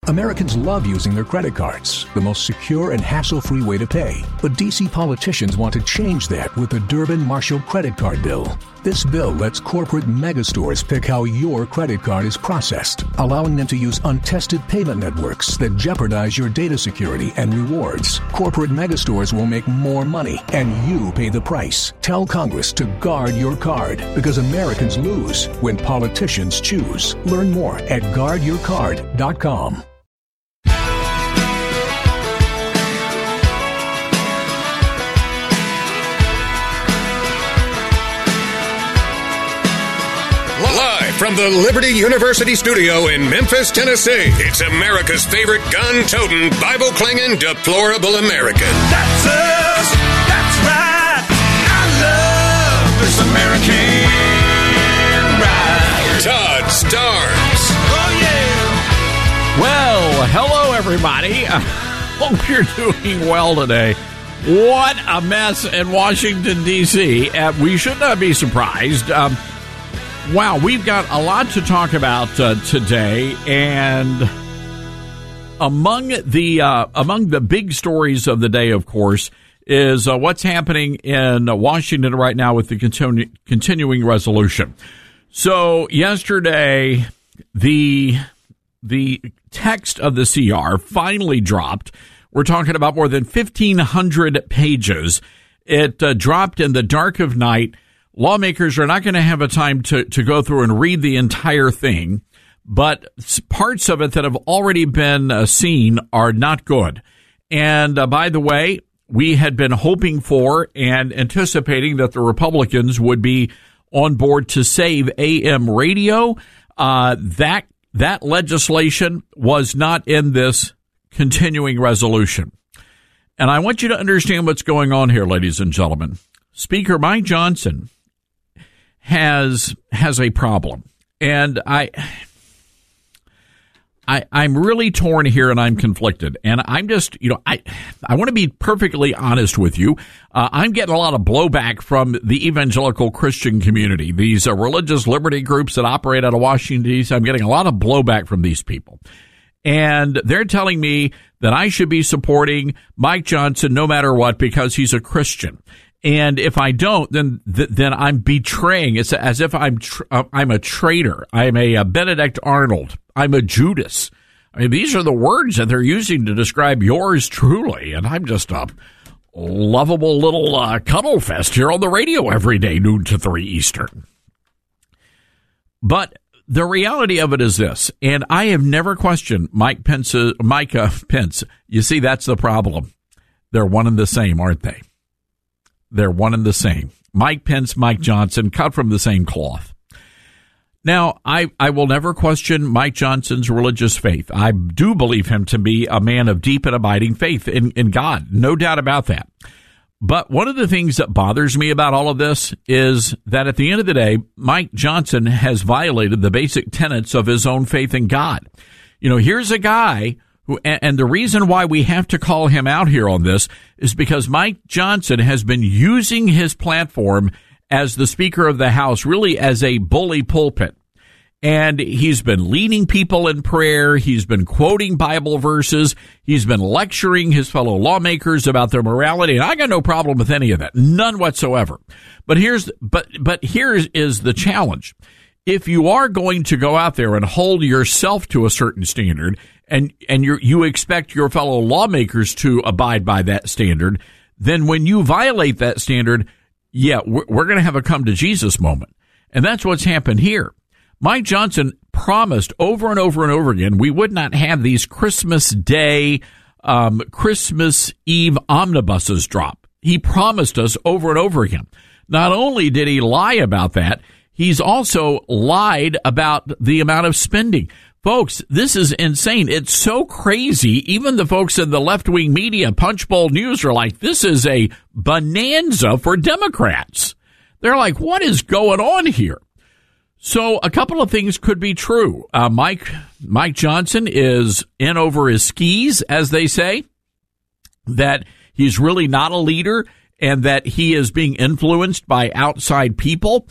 Americans love using their credit cards, the most secure and hassle-free way to pay. But D.C. politicians want to change that with the Durbin-Marshall credit card bill. This bill lets corporate megastores pick how your credit card is processed, allowing them to use untested payment networks that jeopardize your data security and rewards. Corporate megastores will make more money, and you pay the price. Tell Congress to guard your card, because Americans lose when politicians choose. Learn more at guardyourcard.com. Live from the Liberty University studio in Memphis, Tennessee, it's America's favorite gun-toting, Bible-clinging, deplorable American. That's us. That's right. I love this American ride. Todd Starnes. Oh, yeah. Well, hello, everybody. Hope you're doing well today. What a mess in Washington, D.C. We should not be surprised. Wow, we've got a lot to talk about today, and among the big stories of the day, of course, is what's happening in Washington right now with the continuing resolution. So yesterday, the text of the CR finally dropped. We're talking about more than 1,500 pages. It dropped in the dark of night. Lawmakers are not going to have a time to go through and read the entire thing, but parts of it that have already been seen are not good. And by the way, we had been hoping for and anticipating that the Republicans would be on board to save AM radio. That legislation was not in this continuing resolution. And I want you to understand what's going on here, ladies and gentlemen. Speaker Mike Johnson has a problem, and I'm really torn here, and I'm conflicted, and I'm just, I want to be perfectly honest with you. I'm getting a lot of blowback from the evangelical Christian community, these religious liberty groups that operate out of Washington, D.C. I'm getting a lot of blowback from these people, and they're telling me that I should be supporting Mike Johnson no matter what because he's a Christian. And if I don't, then I'm betraying. It's as if I'm a traitor. I'm a Benedict Arnold. I'm a Judas. I mean, these are the words that they're using to describe yours truly. And I'm just a lovable little cuddle fest here on the radio every day, noon to 3 Eastern. But the reality of it is this, and I have never questioned Mike Pence. You see, that's the problem. They're one and the same, aren't they? They're one and the same. Mike Pence, Mike Johnson, cut from the same cloth. Now, I will never question Mike Johnson's religious faith. I do believe him to be a man of deep and abiding faith in God. No doubt about that. But one of the things that bothers me about all of this is that at the end of the day, Mike Johnson has violated the basic tenets of his own faith in God. Here's a guy and the reason why we have to call him out here on this is because Mike Johnson has been using his platform as the Speaker of the House really as a bully pulpit. And he's been leading people in prayer. He's been quoting Bible verses. He's been lecturing his fellow lawmakers about their morality. And I got no problem with any of that. None whatsoever. But here is the challenge. If you are going to go out there and hold yourself to a certain standard and you expect your fellow lawmakers to abide by that standard, then when you violate that standard, we're going to have a come to Jesus moment. And that's what's happened here. Mike Johnson promised over and over and over again we would not have these Christmas Day, Christmas Eve omnibuses drop. He promised us over and over again. Not only did he lie about that, he's also lied about the amount of spending. Folks, this is insane. It's so crazy. Even the folks in the left-wing media, Punchbowl News, are like, this is a bonanza for Democrats. They're like, what is going on here? So a couple of things could be true. Mike Johnson is in over his skis, as they say, that he's really not a leader and that he is being influenced by outside people.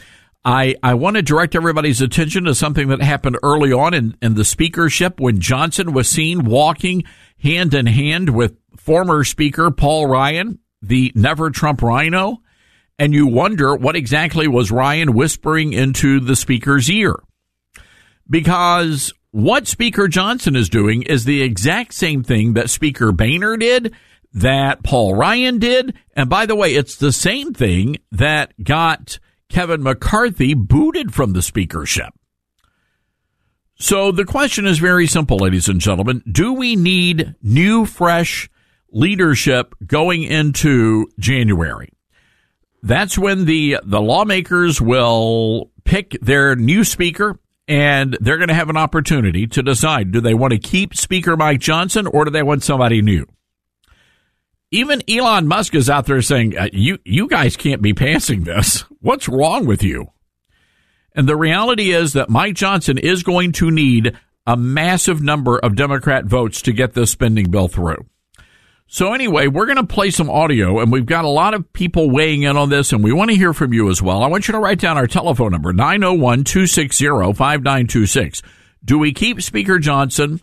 I want to direct everybody's attention to something that happened early on in the speakership when Johnson was seen walking hand in hand with former Speaker Paul Ryan, the Never Trump Rhino. And you wonder what exactly was Ryan whispering into the speaker's ear. Because what Speaker Johnson is doing is the exact same thing that Speaker Boehner did, that Paul Ryan did. And by the way, it's the same thing that got Kevin McCarthy booted from the speakership. So the question is very simple, ladies and gentlemen. Do we need new, fresh leadership going into January? That's when the lawmakers will pick their new speaker, and they're going to have an opportunity to decide, do they want to keep Speaker Mike Johnson or do they want somebody new? Even Elon Musk is out there saying, you guys can't be passing this. What's wrong with you? And the reality is that Mike Johnson is going to need a massive number of Democrat votes to get this spending bill through. So anyway, we're going to play some audio, and we've got a lot of people weighing in on this, and we want to hear from you as well. I want you to write down our telephone number, 901-260-5926. Do we keep Speaker Johnson?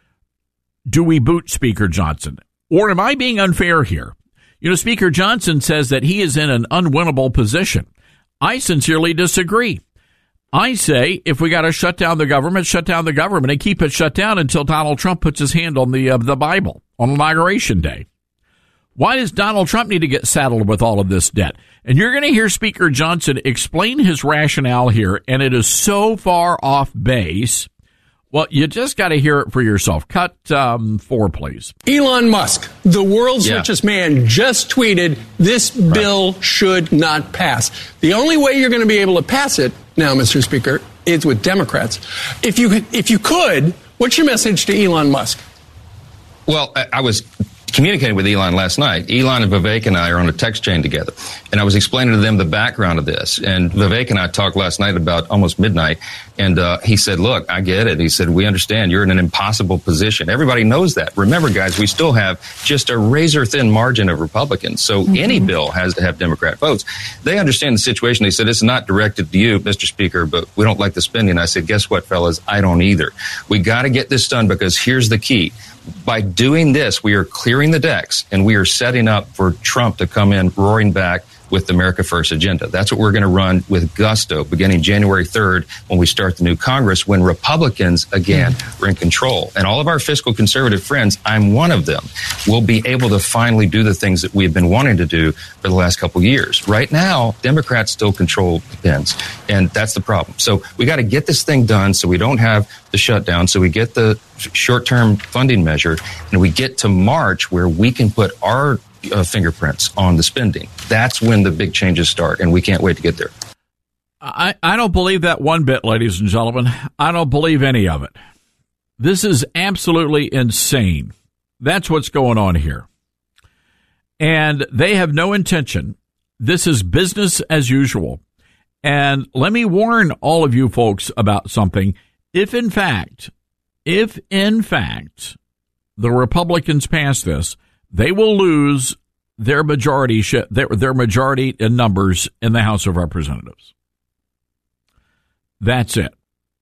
Do we boot Speaker Johnson? Or am I being unfair here? You know, Speaker Johnson says that he is in an unwinnable position. I sincerely disagree. I say if we got to shut down the government and keep it shut down until Donald Trump puts his hand on the Bible on Inauguration Day. Why does Donald Trump need to get saddled with all of this debt? And you're going to hear Speaker Johnson explain his rationale here, and it is so far off base. Well, you just got to hear it for yourself. Cut 4, please. Elon Musk, the world's richest man, just tweeted, this bill should not pass. The only way you're going to be able to pass it now, Mr. Speaker, is with Democrats. If you could, what's your message to Elon Musk? Well, I was communicating with Elon last night. Elon and Vivek and I are on a text chain together, and I was explaining to them the background of this. And Vivek and I talked last night about almost midnight, and he said, look, I get it. He said, we understand you're in an impossible position. Everybody knows that. Remember, guys, we still have just a razor-thin margin of Republicans, so any bill has to have Democrat votes. They understand the situation. They said, it's not directed to you, Mr. Speaker, but we don't like the spending. I said, guess what, fellas? I don't either. We got to get this done because here's the key. By doing this, we are clearing the decks, and we are setting up for Trump to come in roaring back with the America First agenda. That's what we're going to run with gusto beginning January 3rd when we start the new Congress, when Republicans, again, are in control. And all of our fiscal conservative friends, I'm one of them, will be able to finally do the things that we've been wanting to do for the last couple of years. Right now, Democrats still control the pens, and that's the problem. So we got to get this thing done so we don't have the shutdown, so we get the short-term funding measure, and we get to March where we can put our fingerprints on the spending. That's when the big changes start, and we can't wait to get there. I don't believe that one bit, ladies and gentlemen. I don't believe any of it. This is absolutely insane. That's what's going on here. And they have no intention. This is business as usual. And let me warn all of you folks about something. If in fact, the Republicans pass this, they will lose their majority in numbers in the House of Representatives. That's it.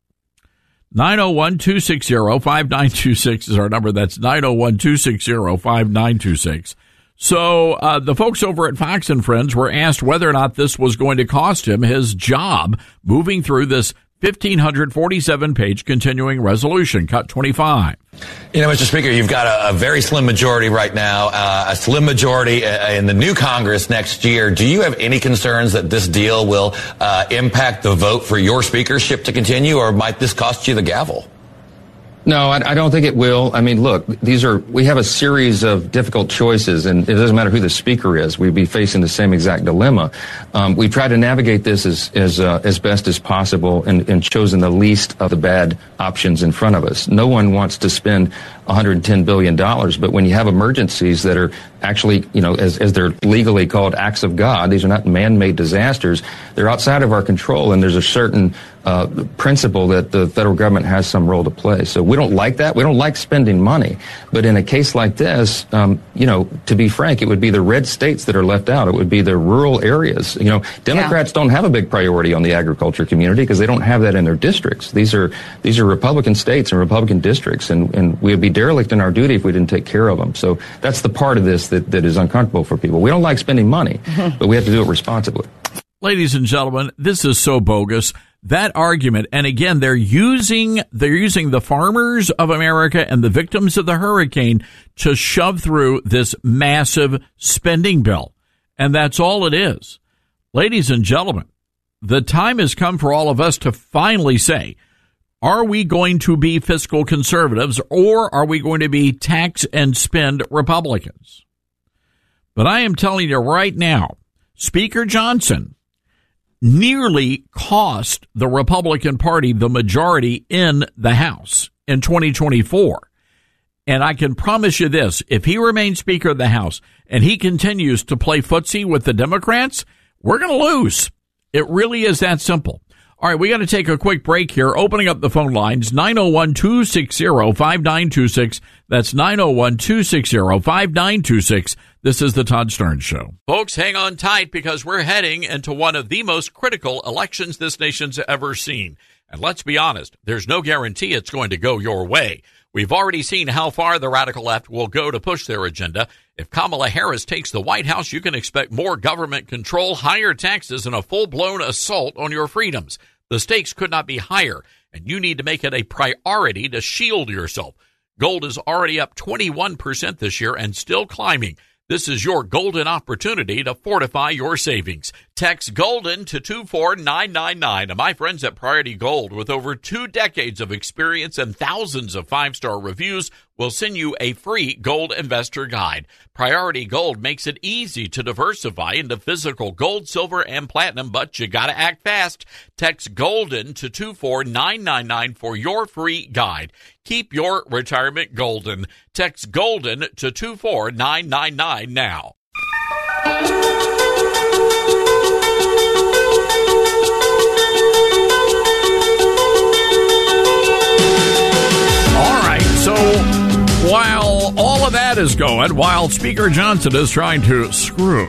901-260-5926 is our number. That's 901-260-5926. So the folks over at Fox and Friends were asked whether or not this was going to cost him his job moving through this 1,547-page continuing resolution. Cut 25. You know, Mr. Speaker, you've got a very slim majority right now, a slim majority in the new Congress next year. Do you have any concerns that this deal will impact the vote for your speakership to continue, or might this cost you the gavel? No, I don't think it will. I mean, look, we have a series of difficult choices, and it doesn't matter who the speaker is. We'd be facing the same exact dilemma. We try to navigate this as best as possible and chosen the least of the bad options in front of us. No one wants to spend $110 billion. But when you have emergencies that are actually, as they're legally called acts of God, these are not man-made disasters, they're outside of our control, and there's a certain principle that the federal government has some role to play. So we don't like that. We don't like spending money. But in a case like this, to be frank, it would be the red states that are left out. It would be the rural areas. Democrats don't have a big priority on the agriculture community because they don't have that in their districts. These are Republican states and Republican districts, and we would be derelict in our duty if we didn't take care of them. So that's the part of this that is uncomfortable for people. We don't like spending money, but we have to do it responsibly. Ladies and gentlemen, this is so bogus. That argument, and again, they're using the farmers of America and the victims of the hurricane to shove through this massive spending bill. And that's all it is. Ladies and gentlemen, the time has come for all of us to finally say, are we going to be fiscal conservatives or are we going to be tax and spend Republicans? But I am telling you right now, Speaker Johnson nearly cost the Republican Party the majority in the House in 2024. And I can promise you this, if he remains Speaker of the House and he continues to play footsie with the Democrats, we're going to lose. It really is that simple. All right, we got to take a quick break here. Opening up the phone lines, 901-260-5926. That's 901-260-5926. This is the Todd Starnes Show. Folks, hang on tight because we're heading into one of the most critical elections this nation's ever seen. And let's be honest, there's no guarantee it's going to go your way. We've already seen how far the radical left will go to push their agenda. If Kamala Harris takes the White House, you can expect more government control, higher taxes, and a full-blown assault on your freedoms. The stakes could not be higher, and you need to make it a priority to shield yourself. Gold is already up 21% this year and still climbing. This is your golden opportunity to fortify your savings. Text GOLDEN to 24999. And my friends at Priority Gold, with over 2 decades of experience and thousands of 5-star reviews, will send you a free gold investor guide. Priority Gold makes it easy to diversify into physical gold, silver, and platinum, but you gotta act fast. Text GOLDEN to 24999 for your free guide. Keep your retirement golden. Text GOLDEN to 24999 now. All right, so while all of that is going, while Speaker Johnson is trying to screw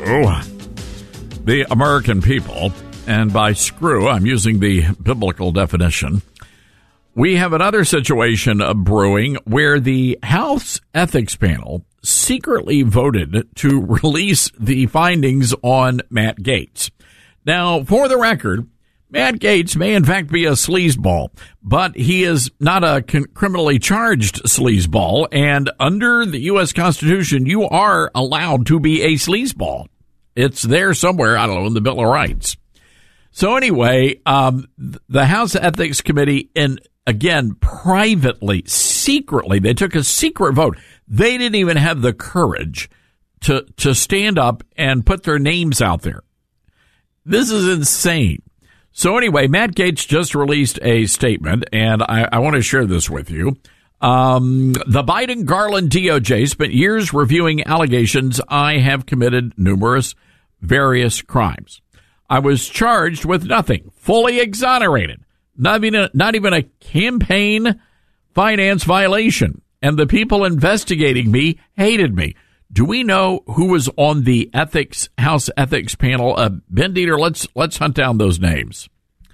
the American people, and by screw, I'm using the biblical definition, we have another situation brewing where the House Ethics Panel secretly voted to release the findings on Matt Gaetz. Now, for the record, Matt Gaetz may in fact be a sleazeball, but he is not a criminally charged sleazeball, and under the U.S. Constitution, you are allowed to be a sleazeball. It's there somewhere, I don't know, in the Bill of Rights. So anyway, the House Ethics Committee, again, privately, secretly, they took a secret vote. They didn't even have the courage to stand up and put their names out there. This is insane. So anyway, Matt Gaetz just released a statement, and I want to share this with you. The Biden-Garland DOJ spent years reviewing allegations I have committed numerous various crimes. I was charged with nothing, fully exonerated, not even a campaign finance violation, and the people investigating me hated me. Do we know who was on the House Ethics Panel? Ben Dieter, let's hunt down those names.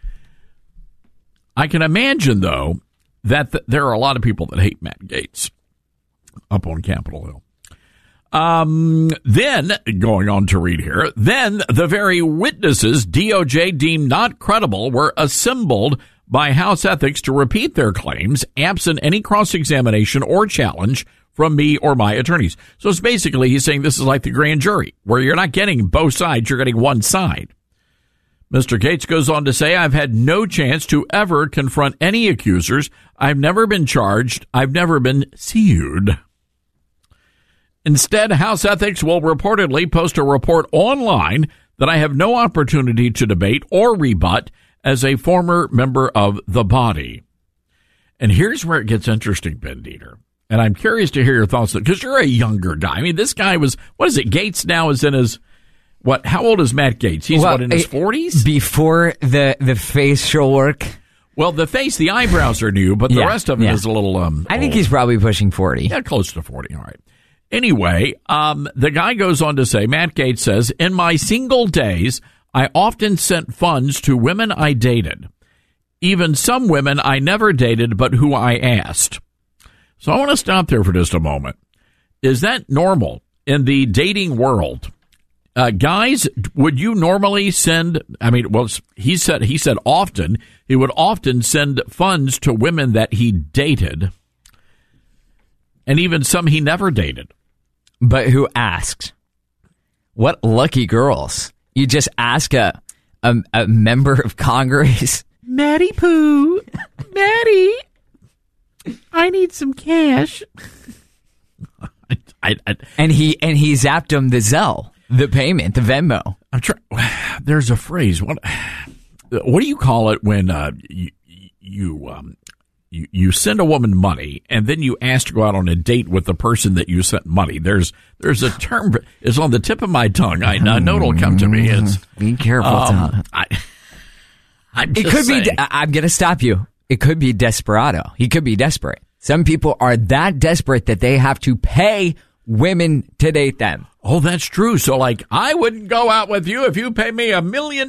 I can imagine, though, that there are a lot of people that hate Matt Gaetz up on Capitol Hill. Then, going on to read here, then the very witnesses DOJ deemed not credible were assembled by House Ethics to repeat their claims, absent any cross-examination or challenge from me or my attorneys. So it's basically, he's saying this is like the grand jury, where you're not getting both sides, you're getting one side. Mr. Gaetz goes on to say, I've had no chance to ever confront any accusers. I've never been charged. I've never been sued. Instead, House Ethics will reportedly post a report online that I have no opportunity to debate or rebut as a former member of the body. And here's where it gets interesting, Ben Dieter. And I'm curious to hear your thoughts, because you're a younger guy. I mean, this guy was, what is it? Gates now is in his, what? How old is Matt Gaetz? He's in his 40s? Before the facial work. Well, the eyebrows are new, but the rest of it is a little, I think he's probably pushing 40. Yeah, close to 40. All right. Anyway, the guy goes on to say, Matt Gaetz says, in my single days, I often sent funds to women I dated. Even some women I never dated, but who I asked. So I want to stop there for just a moment. Is that normal in the dating world? Guys, would you normally send, he said often, he would often send funds to women that he dated, and even some he never dated. But who asked? What lucky girls. You just ask a member of Congress. Maddie Pooh, Maddie, I need some cash. And he zapped him the Zelle, the payment, the Venmo. I'm trying. There's a phrase. What do you call it when you send a woman money and then you ask to go out on a date with the person that you sent money? There's a term. It's on the tip of my tongue. I know it'll come to me. It's be careful, Tom. I'm going to stop you. It could be desperado. He could be desperate. Some people are that desperate that they have to pay women to date them. Oh, that's true. So, I wouldn't go out with you if you pay me $1 million.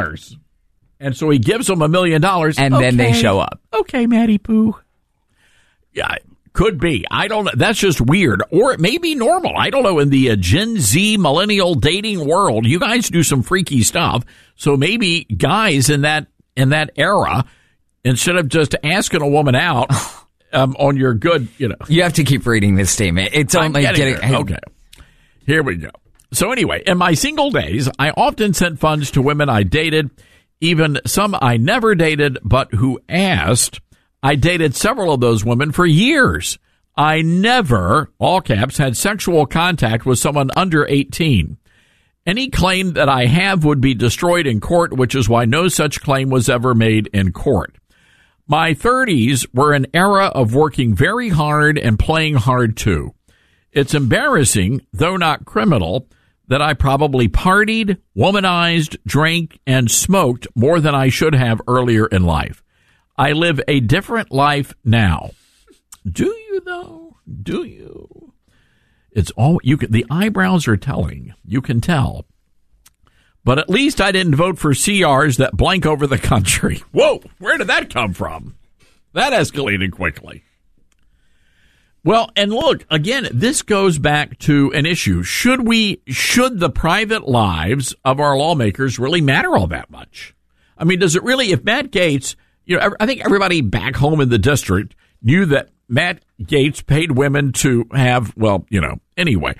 And so he gives them $1 million. And then they show up. Okay, Maddie Pooh. Yeah, could be. I don't know. That's just weird. Or it may be normal. I don't know. In the Gen Z millennial dating world, you guys do some freaky stuff. So maybe guys in that era, instead of just asking a woman out on your good, You have to keep reading this statement. It's only getting... Okay. Here we go. So anyway, in my single days, I often sent funds to women I dated, even some I never dated, but who asked. I dated several of those women for years. I never, all caps, had sexual contact with someone under 18. Any claim that I have would be destroyed in court, which is why no such claim was ever made in court. My 30s were an era of working very hard and playing hard too. It's embarrassing, though not criminal, that I probably partied, womanized, drank, and smoked more than I should have earlier in life. I live a different life now. Do you, though? Do you? It's all you can. The eyebrows are telling. You can tell. But at least I didn't vote for CRs that blank over the country. Whoa, where did that come from? That escalated quickly. Well, and look, again, this goes back to an issue. Should the private lives of our lawmakers really matter all that much? I mean, does it really, if Matt Gaetz, I think everybody back home in the district knew that Matt Gaetz paid women to have, anyway.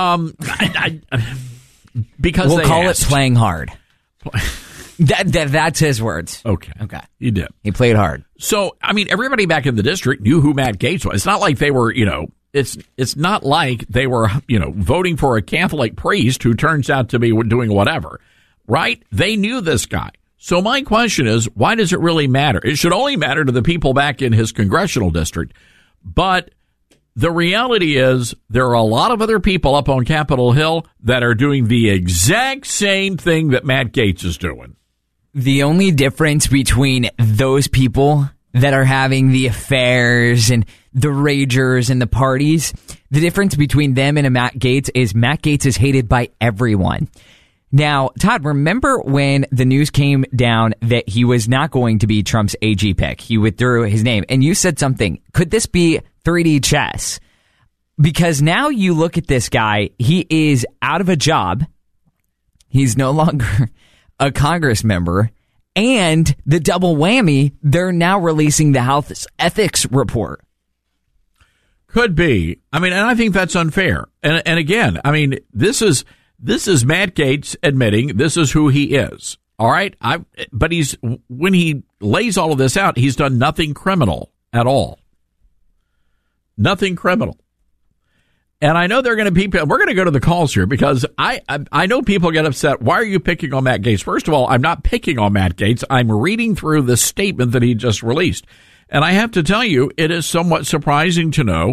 Because we'll they call asked. It playing hard. That's his words. Okay. He did. He played hard. So, I mean, everybody back in the district knew who Matt Gaetz was. It's not like they were, it's not like they were, voting for a Catholic priest who turns out to be doing whatever, right? They knew this guy. So my question is, why does it really matter? It should only matter to the people back in his congressional district. But the reality is there are a lot of other people up on Capitol Hill that are doing the exact same thing that Matt Gaetz is doing. The only difference between those people that are having the affairs and the ragers and the parties, the difference between them and a Matt Gaetz is Matt Gaetz is hated by everyone. Now, Todd, remember when the news came down that he was not going to be Trump's AG pick? He withdrew his name. And you said something. Could this be 3D chess? Because now you look at this guy. He is out of a job. He's no longer a Congress member. And the double whammy, they're now releasing the House ethics report. Could be. I mean, and I think that's unfair. And again, I mean, this is Matt Gaetz admitting this is who he is. All right. But when he lays all of this out, he's done nothing criminal at all. Nothing criminal. And I know they're going to be, we're going to go to the calls here because I know people get upset. Why are you picking on Matt Gaetz? First of all, I'm not picking on Matt Gaetz. I'm reading through the statement that he just released. And I have to tell you, it is somewhat surprising to know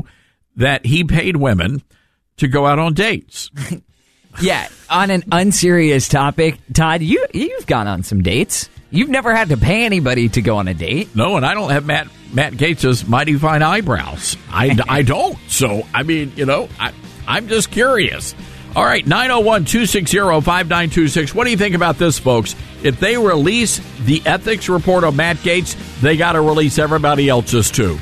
that he paid women to go out on dates. Yeah, on an unserious topic, Todd, you've gone on some dates. You've never had to pay anybody to go on a date. No, and I don't have Matt Gaetz's mighty fine eyebrows. I don't. So, I mean, I'm just curious. All right, 901-260-5926. What do you think about this, folks? If they release the ethics report on Matt Gaetz, they got to release everybody else's too.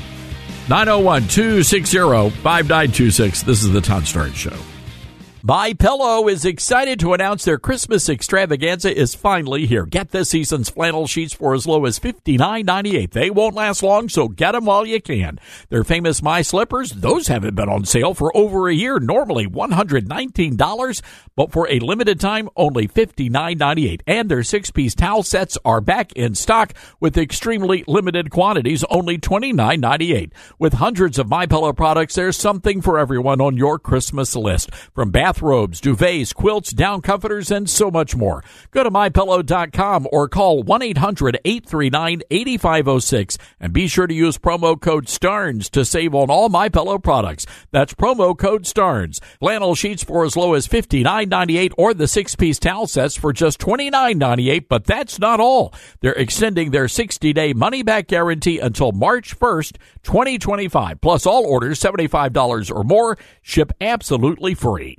901-260-5926. This is the Todd Starnes Show. MyPillow is excited to announce their Christmas extravaganza is finally here. Get this season's flannel sheets for as low as $59.98. They won't last long, so get them while you can. Their famous My Slippers, those haven't been on sale for over a year, normally $119, but for a limited time, only $59.98. And their 6-piece towel sets are back in stock with extremely limited quantities, only $29.98. With hundreds of MyPillow products, there's something for everyone on your Christmas list. From bathrobes, duvets, quilts, down comforters, and so much more. Go to MyPillow.com or call 1-800-839-8506 and be sure to use promo code STARNS to save on all MyPillow products. That's promo code STARNS. Flannel sheets for as low as $59.98 or the 6-piece towel sets for just $29.98, but that's not all. They're extending their 60-day money-back guarantee until March 1st, 2025. Plus all orders $75 or more ship absolutely free.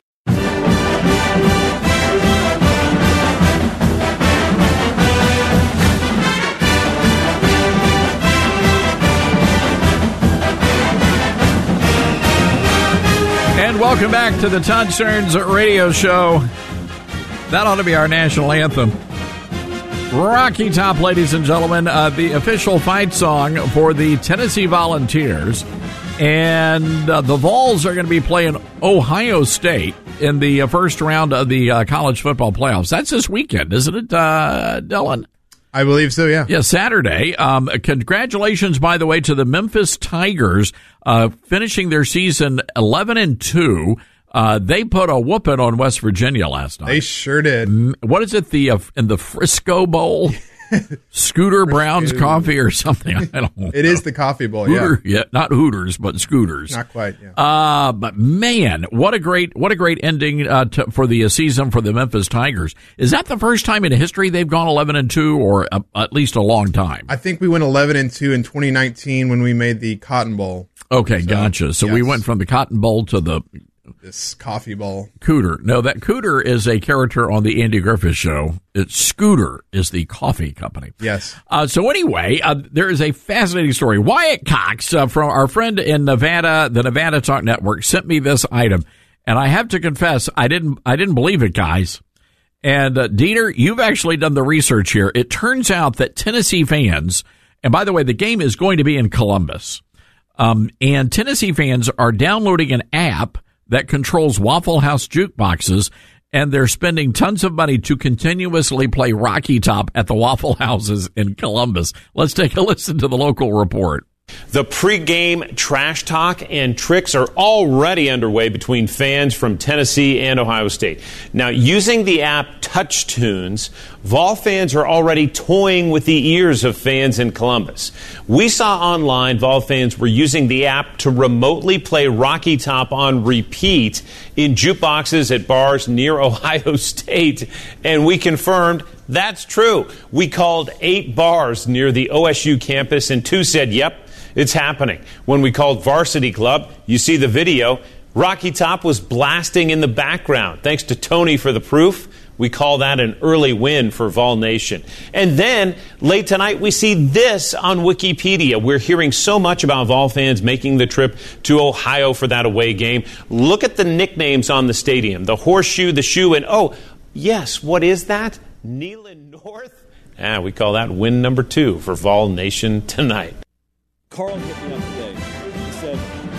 And welcome back to the Todd Starnes Radio Show. That ought to be our national anthem. Rocky Top, ladies and gentlemen, the official fight song for the Tennessee Volunteers. And the Vols are going to be playing Ohio State in the first round of the college football playoffs. That's this weekend, isn't it, Dylan? I believe so, yeah. Yeah, Saturday. Congratulations, by the way, to the Memphis Tigers finishing their season 11-2. They put a whooping on West Virginia last night. They sure did. What is it, in the Frisco Bowl? Scooter Brown's Coffee or something. I don't know. It is the Coffee Bowl, yeah. Not Hooters, but Scooters. Not quite, yeah. But man, what a great ending for the season for the Memphis Tigers. Is that the first time in history they've gone 11-2, or at least a long time? I think we went 11-2 in 2019 when we made the Cotton Bowl. Okay, gotcha. So yes. We went from the Cotton Bowl to this Coffee Bowl. Cooter. No, that Cooter is a character on the Andy Griffith Show. Scooter is the coffee company. Yes. So anyway, there is a fascinating story. Wyatt Cox from our friend in Nevada, the Nevada Talk Network, sent me this item, and I have to confess, I didn't believe it, guys. And Dieter, you've actually done the research here. It turns out that Tennessee fans, and by the way, the game is going to be in Columbus, and Tennessee fans are downloading an app that controls Waffle House jukeboxes, and they're spending tons of money to continuously play Rocky Top at the Waffle Houses in Columbus. Let's take a listen to the local report. The pregame trash talk and tricks are already underway between fans from Tennessee and Ohio State. Now, using the app TouchTunes, Vol fans are already toying with the ears of fans in Columbus. We saw online Vol fans were using the app to remotely play Rocky Top on repeat in jukeboxes at bars near Ohio State, and we confirmed that's true. We called 8 bars near the OSU campus, and 2 said, yep, it's happening. When we called Varsity Club, you see the video, Rocky Top was blasting in the background. Thanks to Tony for the proof. We call that an early win for Vol Nation. And then, late tonight, we see this on Wikipedia. We're hearing so much about Vol fans making the trip to Ohio for that away game. Look at the nicknames on the stadium. The Horseshoe, the Shoe, and oh, yes, what is that? Neyland North? We call that win number 2 for Vol Nation tonight. Carl hit me up today. He said,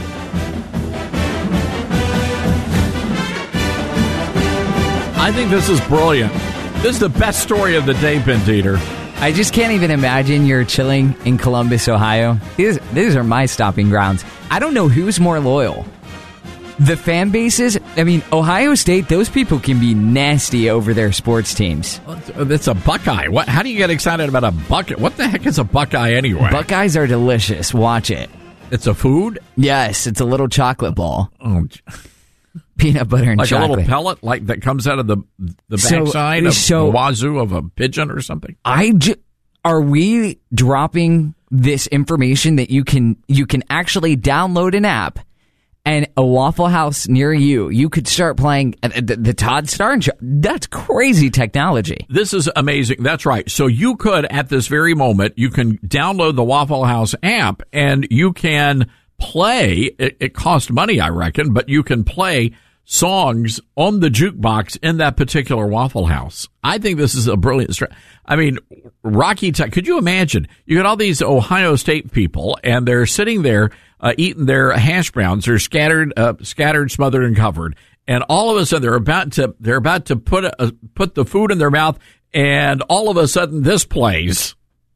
I think this is brilliant. This is the best story of the day, Pinteater. I just can't even imagine you're chilling in Columbus, Ohio. These are my stopping grounds. I don't know who's more loyal. The fan bases, I mean, Ohio State, those people can be nasty over their sports teams. It's a Buckeye. How do you get excited about a Buckeye? What the heck is a Buckeye anyway? Buckeyes are delicious. Watch it. It's a food? Yes, it's a little chocolate ball. Oh, peanut butter and like chocolate. Like a little pellet like that comes out of the backside of the wazoo of a pigeon or something? Are we dropping this information that you can actually download an app and a Waffle House near you could start playing the Todd Starnes show? That's crazy technology. This is amazing. That's right. So you could, at this very moment, you can download the Waffle House app and you can play. It costs money, I reckon, but you can play songs on the jukebox in that particular Waffle House. I think this is a brilliant I mean, Rocky Top. Could you imagine? You got all these Ohio State people, and they're sitting there eating their hash browns. They're scattered, smothered, and covered. And all of a sudden, they're about to put the food in their mouth, and all of a sudden, this plays.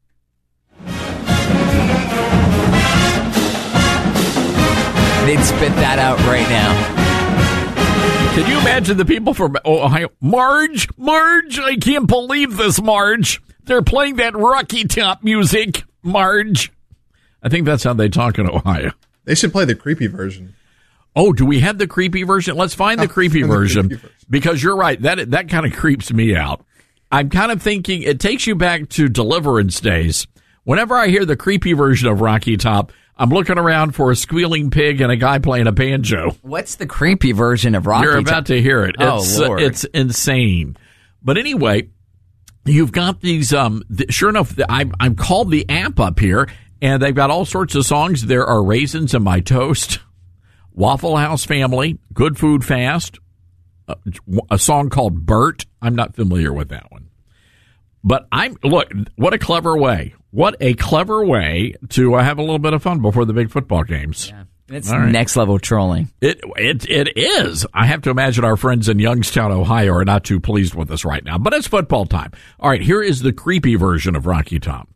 They'd spit that out right now. Can you imagine the people from Ohio? Marge, I can't believe this, Marge. They're playing that Rocky Top music, Marge. I think that's how they talk in Ohio. They should play the creepy version. Oh, do we have the creepy version? Let's find the creepy version, because you're right. That kind of creeps me out. I'm kind of thinking it takes you back to Deliverance days. Whenever I hear the creepy version of Rocky Top, I'm looking around for a squealing pig and a guy playing a banjo. What's the creepy version of Rocky Top? You're about to hear it. Lord. It's insane. But anyway, you've got these, sure enough, I'm called the app up here, and they've got all sorts of songs. There are Raisins in My Toast, Waffle House Family, Good Food Fast, a song called Bert. I'm not familiar with that one. But look, what a clever way. What a clever way to have a little bit of fun before the big football games. Yeah. It's next level trolling. It is. I have to imagine our friends in Youngstown, Ohio are not too pleased with us right now. But it's football time. All right, here is the creepy version of Rocky Top.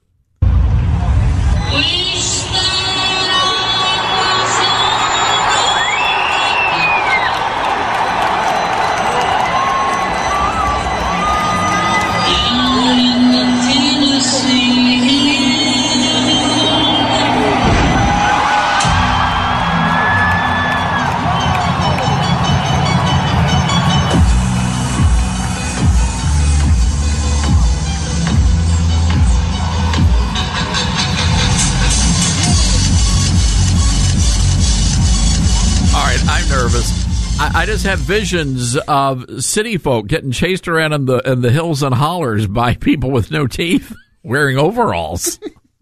I just have visions of city folk getting chased around in the hills and hollers by people with no teeth wearing overalls.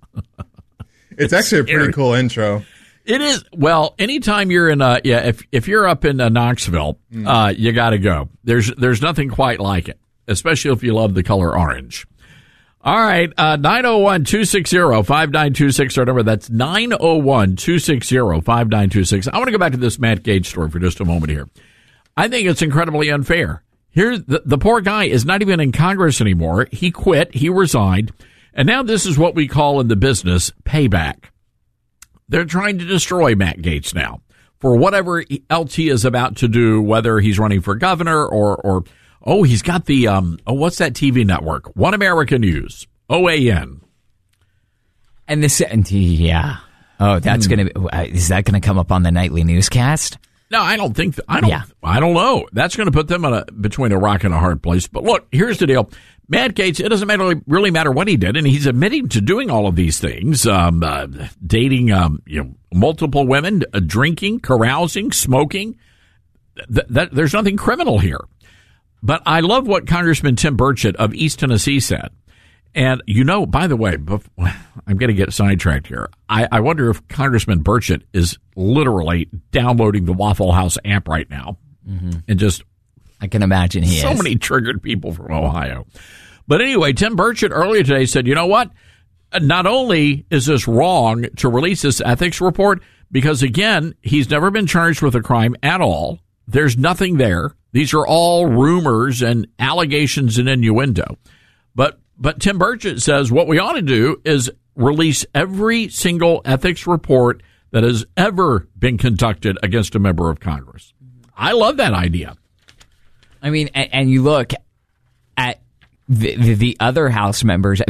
It's actually a pretty cool intro. It is. Well, anytime you're in if you're up in Knoxville, you got to go. There's nothing quite like it, especially if you love the color orange. All right, 901-260-5926, our number. That's 901-260-5926. I want to go back to this Matt Gaetz story for just a moment here. I think it's incredibly unfair. Here, the poor guy is not even in Congress anymore. He quit. He resigned. And now this is what we call in the business payback. They're trying to destroy Matt Gaetz now for whatever else he is about to do, whether he's running for governor or he's got the, what's that TV network? One America News, OAN. And this, yeah. Oh, that's is that going to come up on the nightly newscast? No, I don't think, I don't know. That's going to put them between a rock and a hard place. But look, here's the deal. Matt Gaetz, it doesn't really matter what he did, and he's admitting to doing all of these things, dating, multiple women, drinking, carousing, smoking. There's nothing criminal here. But I love what Congressman Tim Burchett of East Tennessee said. And, by the way, I'm going to get sidetracked here. I wonder if Congressman Burchett is literally downloading the Waffle House app right now. Mm-hmm. And just... I can imagine he is. So many triggered people from Ohio. But anyway, Tim Burchett earlier today said, you know what? Not only is this wrong to release this ethics report, because, again, he's never been charged with a crime at all. There's nothing there. These are all rumors and allegations and innuendo. But Tim Burchett says what we ought to do is release every single ethics report that has ever been conducted against a member of Congress. I love that idea. I mean, and you look at the other House members. I mean,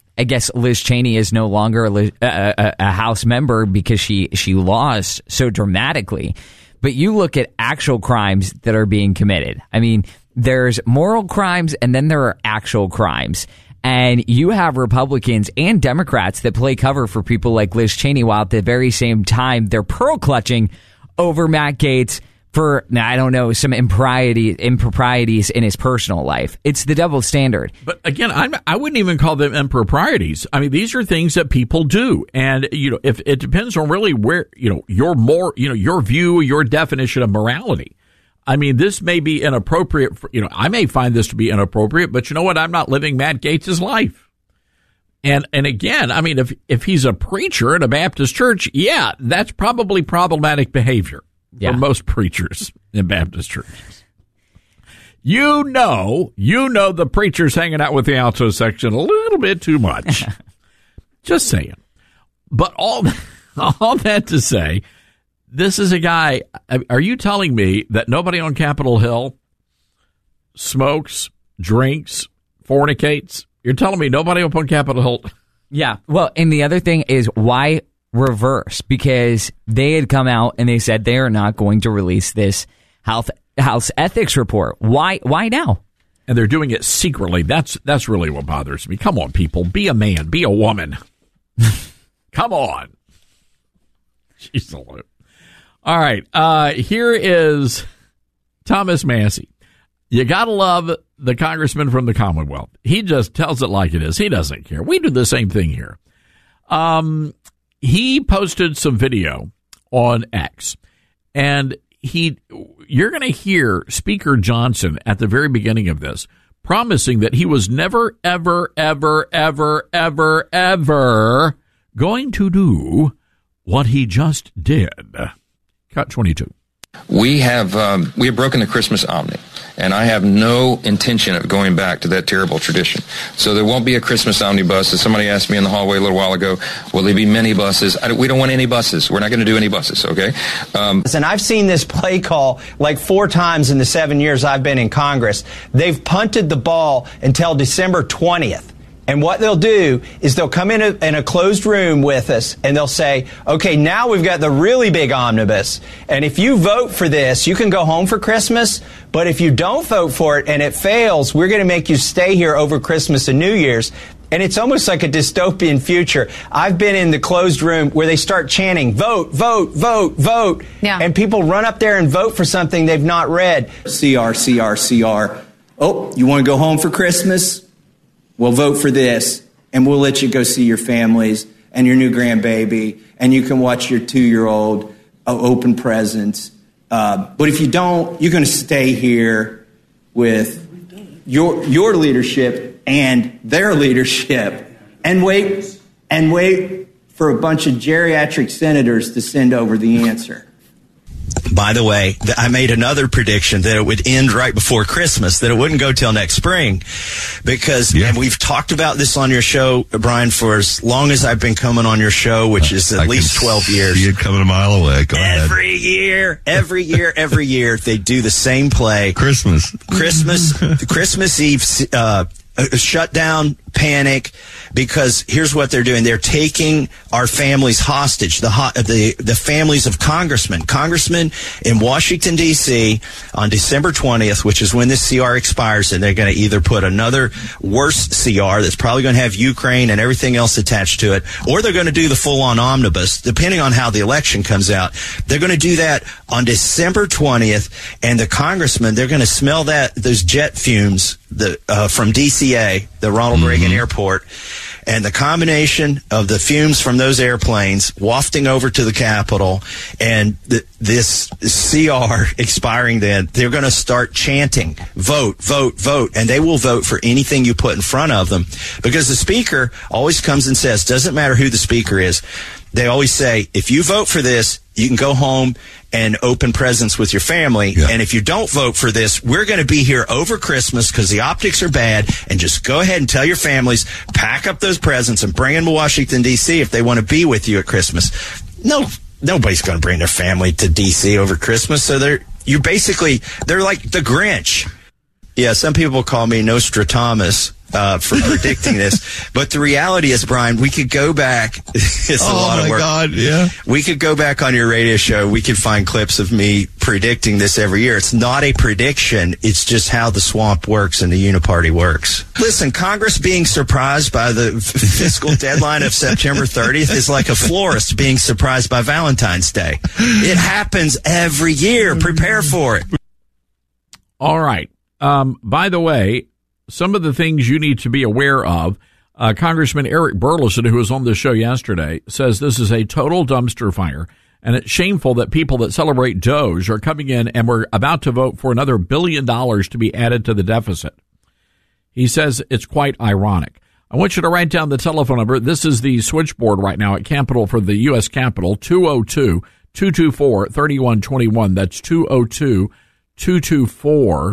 I guess Liz Cheney is no longer a House member because she lost so dramatically. But you look at actual crimes that are being committed. I mean, there's moral crimes and then there are actual crimes. And you have Republicans and Democrats that play cover for people like Liz Cheney, while at the very same time they're pearl clutching over Matt Gaetz for, I don't know, some improprieties in his personal life. It's the double standard. But again, I wouldn't even call them improprieties. I mean, these are things that people do. And, if it depends on really where, your view, your definition of morality. I mean, this may be inappropriate. I may find this to be inappropriate, but you know what? I'm not living Matt Gaetz' life. And again, I mean, if he's a preacher in a Baptist church, yeah, that's probably problematic behavior for most preachers in Baptist churches. You know the preacher's hanging out with the alto section a little bit too much. Just saying. But all that to say, this is a guy. Are you telling me that nobody on Capitol Hill smokes, drinks, fornicates? You're telling me nobody up on Capitol Hill? Yeah. Well, and the other thing is, why reverse? Because they had come out and they said they are not going to release this House ethics report. Why now? And they're doing it secretly. That's really what bothers me. Come on, people. Be a man. Be a woman. Come on. Jeez, all right. Here is Thomas Massie. You got to love the congressman from the Commonwealth. He just tells it like it is. He doesn't care. We do the same thing here. He posted some video on X, and you're going to hear Speaker Johnson at the very beginning of this promising that he was never, ever, ever, ever, ever, ever going to do what he just did. Cut 22. We have broken the Christmas omni, and I have no intention of going back to that terrible tradition. So there won't be a Christmas omnibus. As somebody asked me in the hallway a little while ago, will there be many buses? We don't want any buses. We're not going to do any buses, okay? And I've seen this play call like 4 times in the 7 years I've been in Congress. They've punted the ball until December 20th. And what they'll do is they'll come in a closed room with us and they'll say, okay, now we've got the really big omnibus. And if you vote for this, you can go home for Christmas. But if you don't vote for it and it fails, we're going to make you stay here over Christmas and New Year's. And it's almost like a dystopian future. I've been in the closed room where they start chanting, vote, vote, vote, vote. Yeah. And people run up there and vote for something they've not read. CR, CR, CR. Oh, you want to go home for Christmas? Well, vote for this, and we'll let you go see your families and your new grandbaby, and you can watch your 2-year-old open presents. But if you don't, you're going to stay here with your leadership and their leadership and wait for a bunch of geriatric senators to send over the answer. By the way, I made another prediction that it would end right before Christmas, that it wouldn't go till next spring, because and we've talked about this on your show, Brian, for as long as I've been coming on your show, which is at least 12 years. See it coming a mile away. Go ahead. Every year, they do the same play. Christmas Eve, shutdown, panic, because here's what they're doing. They're taking our families hostage, the families of congressmen in Washington, D.C. on December 20th, which is when this CR expires, and they're going to either put another worse CR that's probably going to have Ukraine and everything else attached to it, or they're going to do the full-on omnibus, depending on how the election comes out. They're going to do that on December 20th, and the congressmen, they're going to smell those jet fumes from DCA, the Ronald Reagan Airport, and the combination of the fumes from those airplanes wafting over to the Capitol and this CR expiring, then they're going to start chanting, vote, vote, vote, and they will vote for anything you put in front of them, because the speaker always comes and says, doesn't matter who the speaker is, they always say, if you vote for this, you can go home and open presents with your family. Yeah. And if you don't vote for this, we're going to be here over Christmas because the optics are bad. And just go ahead and tell your families, pack up those presents and bring them to Washington, D.C. if they want to be with you at Christmas. No, nobody's going to bring their family to D.C. over Christmas. So they're like the Grinch. Yeah, some people call me Nostradamus for predicting this. But the reality is, Brian, we could go back. It's a lot of work. Oh, my God, yeah. We could go back on your radio show. We could find clips of me predicting this every year. It's not a prediction. It's just how the swamp works and the uniparty works. Listen, Congress being surprised by the fiscal deadline of September 30th is like a florist being surprised by Valentine's Day. It happens every year. Prepare for it. All right. By the way, some of the things you need to be aware of, Congressman Eric Burleson, who was on the show yesterday, says this is a total dumpster fire, and it's shameful that people that celebrate Doge are coming in and we're about to vote for another $1 billion to be added to the deficit. He says it's quite ironic. I want you to write down the telephone number. This is the switchboard right now at Capitol for the U.S. Capitol, 202-224-3121. That's 202-224-3121.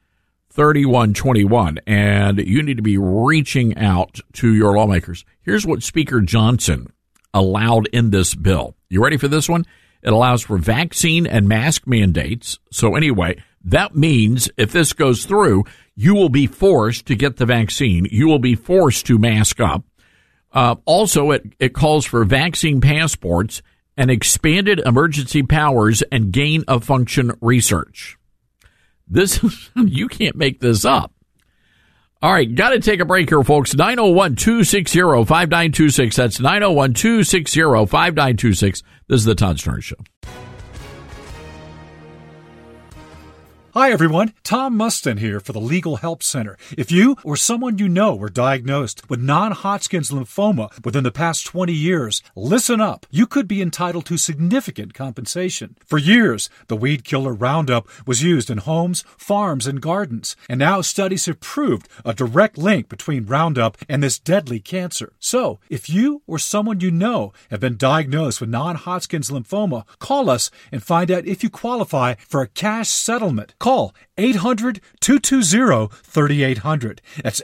And you need to be reaching out to your lawmakers. Here's what Speaker Johnson allowed in this bill. You ready for this one? It allows for vaccine and mask mandates. So anyway, that means if this goes through, you will be forced to get the vaccine. You will be forced to mask up. Also, it calls for vaccine passports and expanded emergency powers and gain of function research. This, you can't make this up. All right, got to take a break here, folks. 901-260-5926. That's 901-260-5926. This is the Todd Starnes Show. Hi, everyone. Tom Mustin here for the Legal Help Center. If you or someone you know were diagnosed with non-Hodgkin's lymphoma within the past 20 years, listen up. You could be entitled to significant compensation. For years, the weed killer Roundup was used in homes, farms, and gardens. And now studies have proved a direct link between Roundup and this deadly cancer. So, if you or someone you know have been diagnosed with non-Hodgkin's lymphoma, call us and find out if you qualify for a cash settlement. Call 800-220-3800. That's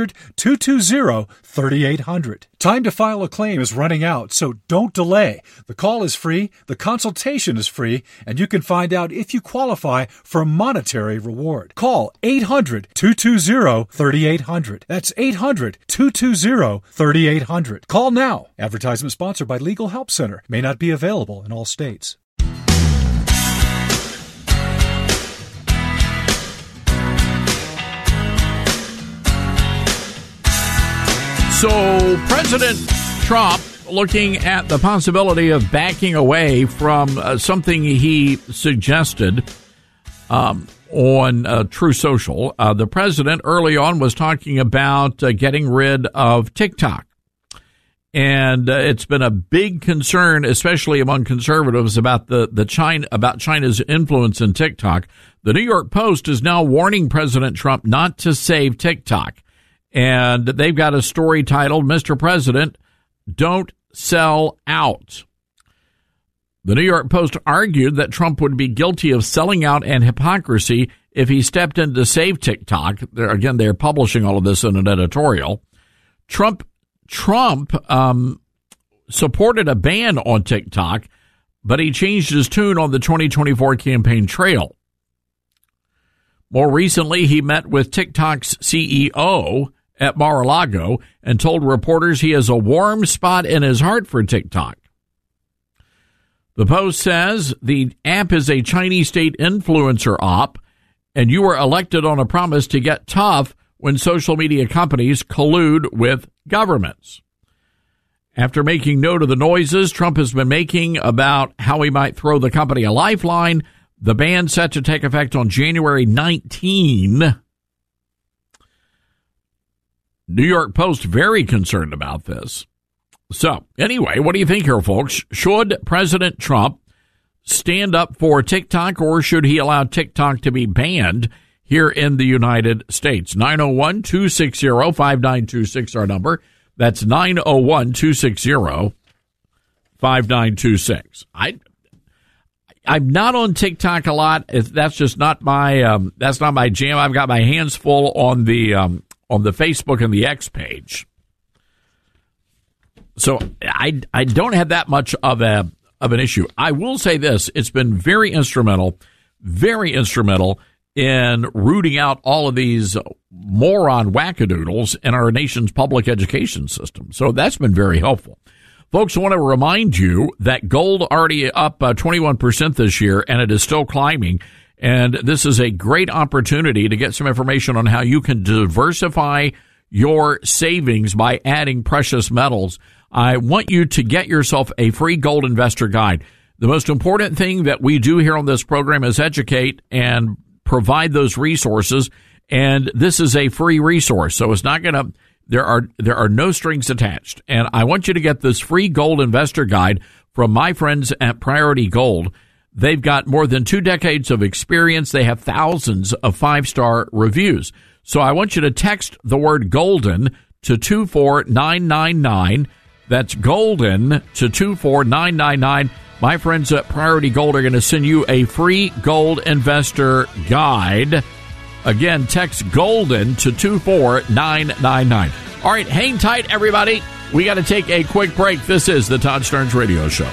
800-220-3800. Time to file a claim is running out, so don't delay. The call is free, the consultation is free, and you can find out if you qualify for a monetary reward. Call 800-220-3800. That's 800-220-3800. Call now. Advertisement sponsored by Legal Help Center. May not be available in all states. So President Trump looking at the possibility of backing away from something he suggested on True Social. The president early on was talking about getting rid of TikTok. And it's been a big concern, especially among conservatives, about China's influence in TikTok. The New York Post is now warning President Trump not to save TikTok. And they've got a story titled, Mr. President, Don't Sell Out. The New York Post argued that Trump would be guilty of selling out and hypocrisy if he stepped in to save TikTok. They're publishing all of this in an editorial. Trump supported a ban on TikTok, but he changed his tune on the 2024 campaign trail. More recently, he met with TikTok's CEO at Mar-a-Lago and told reporters he has a warm spot in his heart for TikTok. The Post says the app is a Chinese state influencer op, and you were elected on a promise to get tough when social media companies collude with governments. After making note of the noises Trump has been making about how he might throw the company a lifeline, the ban set to take effect on January 19. New York Post very concerned about this. So, anyway, what do you think here, folks? Should President Trump stand up for TikTok, or should he allow TikTok to be banned here in the United States? 901-260-5926, our number. That's 901-260-5926. I'm not on TikTok a lot. That's just not my that's not my jam. I've got my hands full on the Facebook and the X page. So I don't have that much of an issue. I will say this: it's been very instrumental in rooting out all of these moron wackadoodles in our nation's public education system. So that's been very helpful. Folks, I want to remind you that gold already up 21% this year, and it is still climbing. And this is a great opportunity to get some information on how you can diversify your savings by adding precious metals. I want you to get yourself a free gold investor guide. The most important thing that we do here on this program is educate and provide those resources. And this is a free resource. So it's not going to, there are no strings attached. And I want you to get this free gold investor guide from my friends at Priority Gold. They've got more than 2 decades of experience. They have thousands of 5-star reviews. So I want you to text the word golden to 24999. That's golden to 24999. My friends at Priority Gold are going to send you a free gold investor guide. Again, text golden to 24999. All right, hang tight, everybody. We got to take a quick break. This is the Todd Stearns Radio Show.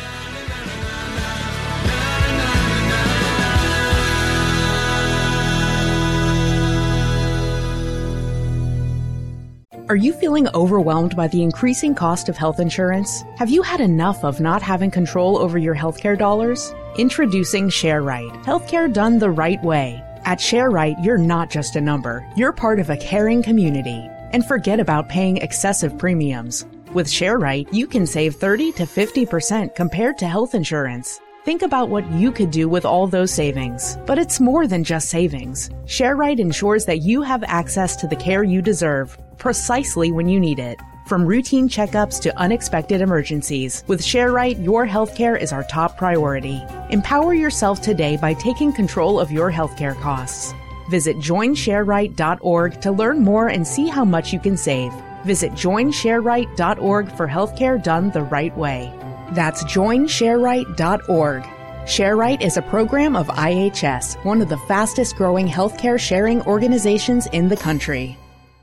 Are you feeling overwhelmed by the increasing cost of health insurance? Have you had enough of not having control over your healthcare dollars? Introducing ShareRight, healthcare done the right way. At ShareRight, you're not just a number. You're part of a caring community. And forget about paying excessive premiums. With ShareRight, you can save 30 to 50% compared to health insurance. Think about what you could do with all those savings. But it's more than just savings. ShareRight ensures that you have access to the care you deserve, precisely when you need it. From routine checkups to unexpected emergencies, with ShareRight, your healthcare is our top priority. Empower yourself today by taking control of your healthcare costs. Visit joinshareright.org to learn more and see how much you can save. Visit joinshareright.org for healthcare done the right way. That's joinshareright.org. ShareRight is a program of IHS, one of the fastest growing healthcare sharing organizations in the country.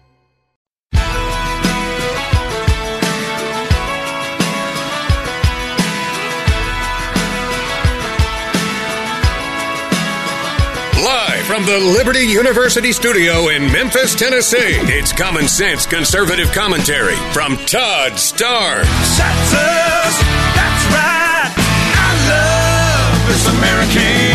Live from the Liberty University studio in Memphis, Tennessee, it's Common Sense Conservative Commentary from Todd Stearns. That's right. I love this American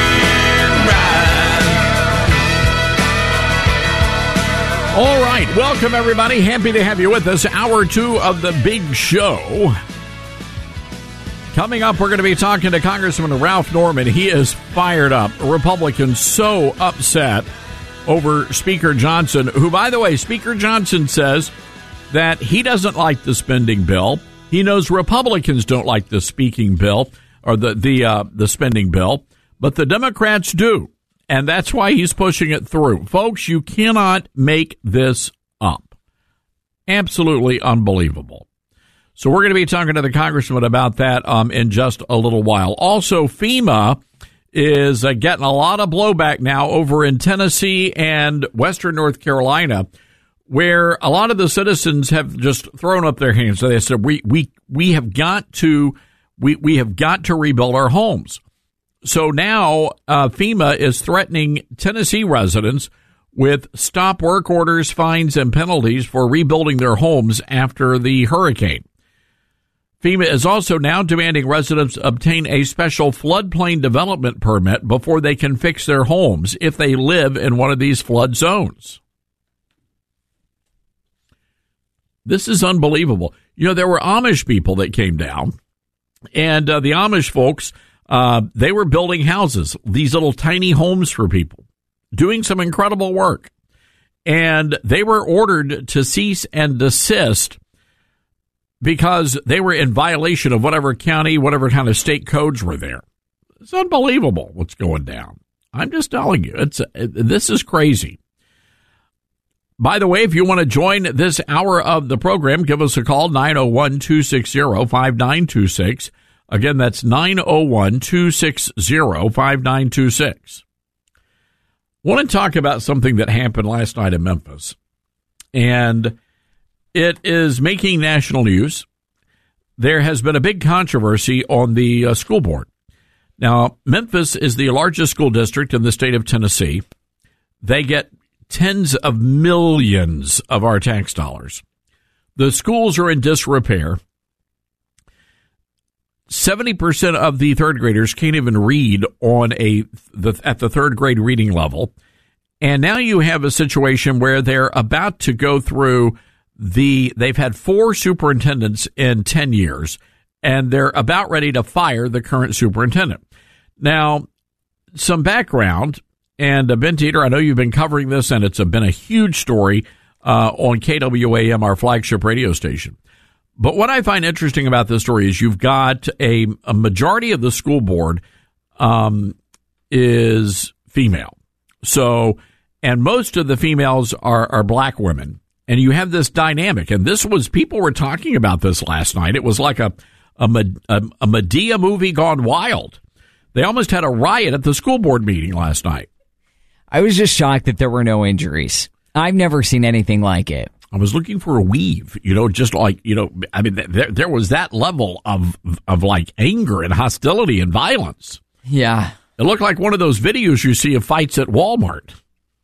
ride. All right. Welcome, everybody. Happy to have you with us. Hour 2 of the big show. Coming up, we're going to be talking to Congressman Ralph Norman. He is fired up. Republicans so upset over Speaker Johnson, who, by the way, Speaker Johnson says that he doesn't like the spending bill. He knows Republicans don't like the speaking bill or the spending bill, but the Democrats do, and that's why he's pushing it through. Folks, you cannot make this up. Absolutely unbelievable. So we're going to be talking to the congressman about that in just a little while. Also, FEMA is getting a lot of blowback now over in Tennessee and Western North Carolina, where a lot of the citizens have just thrown up their hands. So they said, we have got to rebuild our homes. So now FEMA is threatening Tennessee residents with stop work orders, fines, and penalties for rebuilding their homes after the hurricane. FEMA is also now demanding residents obtain a special floodplain development permit before they can fix their homes if they live in one of these flood zones. This is unbelievable. You know, there were Amish people that came down, and the Amish folks, they were building houses, these little tiny homes for people, doing some incredible work. And they were ordered to cease and desist because they were in violation of whatever county, whatever kind of state codes were there. It's unbelievable what's going down. I'm just telling you, this is crazy. By the way, if you want to join this hour of the program, give us a call, 901-260-5926. Again, that's 901-260-5926. I want to talk about something that happened last night in Memphis, and it is making national news. There has been a big controversy on the school board. Now, Memphis is the largest school district in the state of Tennessee, They get tens of millions of our tax dollars. The schools are in disrepair. 70% of the third graders can't even read at the third grade reading level. And now you have a situation where they're about to go through they've had 4 superintendents in 10 years, and they're about ready to fire the current superintendent. Now, some background, and Ben Teeter, I know you've been covering this, and it's been a huge story on KWAM, our flagship radio station. But what I find interesting about this story is you've got a majority of the school board is female. So, and most of the females are black women. And you have this dynamic. And people were talking about this last night. It was like a Medea movie gone wild. They almost had a riot at the school board meeting last night. I was just shocked that there were no injuries. I've never seen anything like it. I was looking for a weave, just like, I mean, there was that level of like anger and hostility and violence. Yeah. It looked like one of those videos you see of fights at Walmart.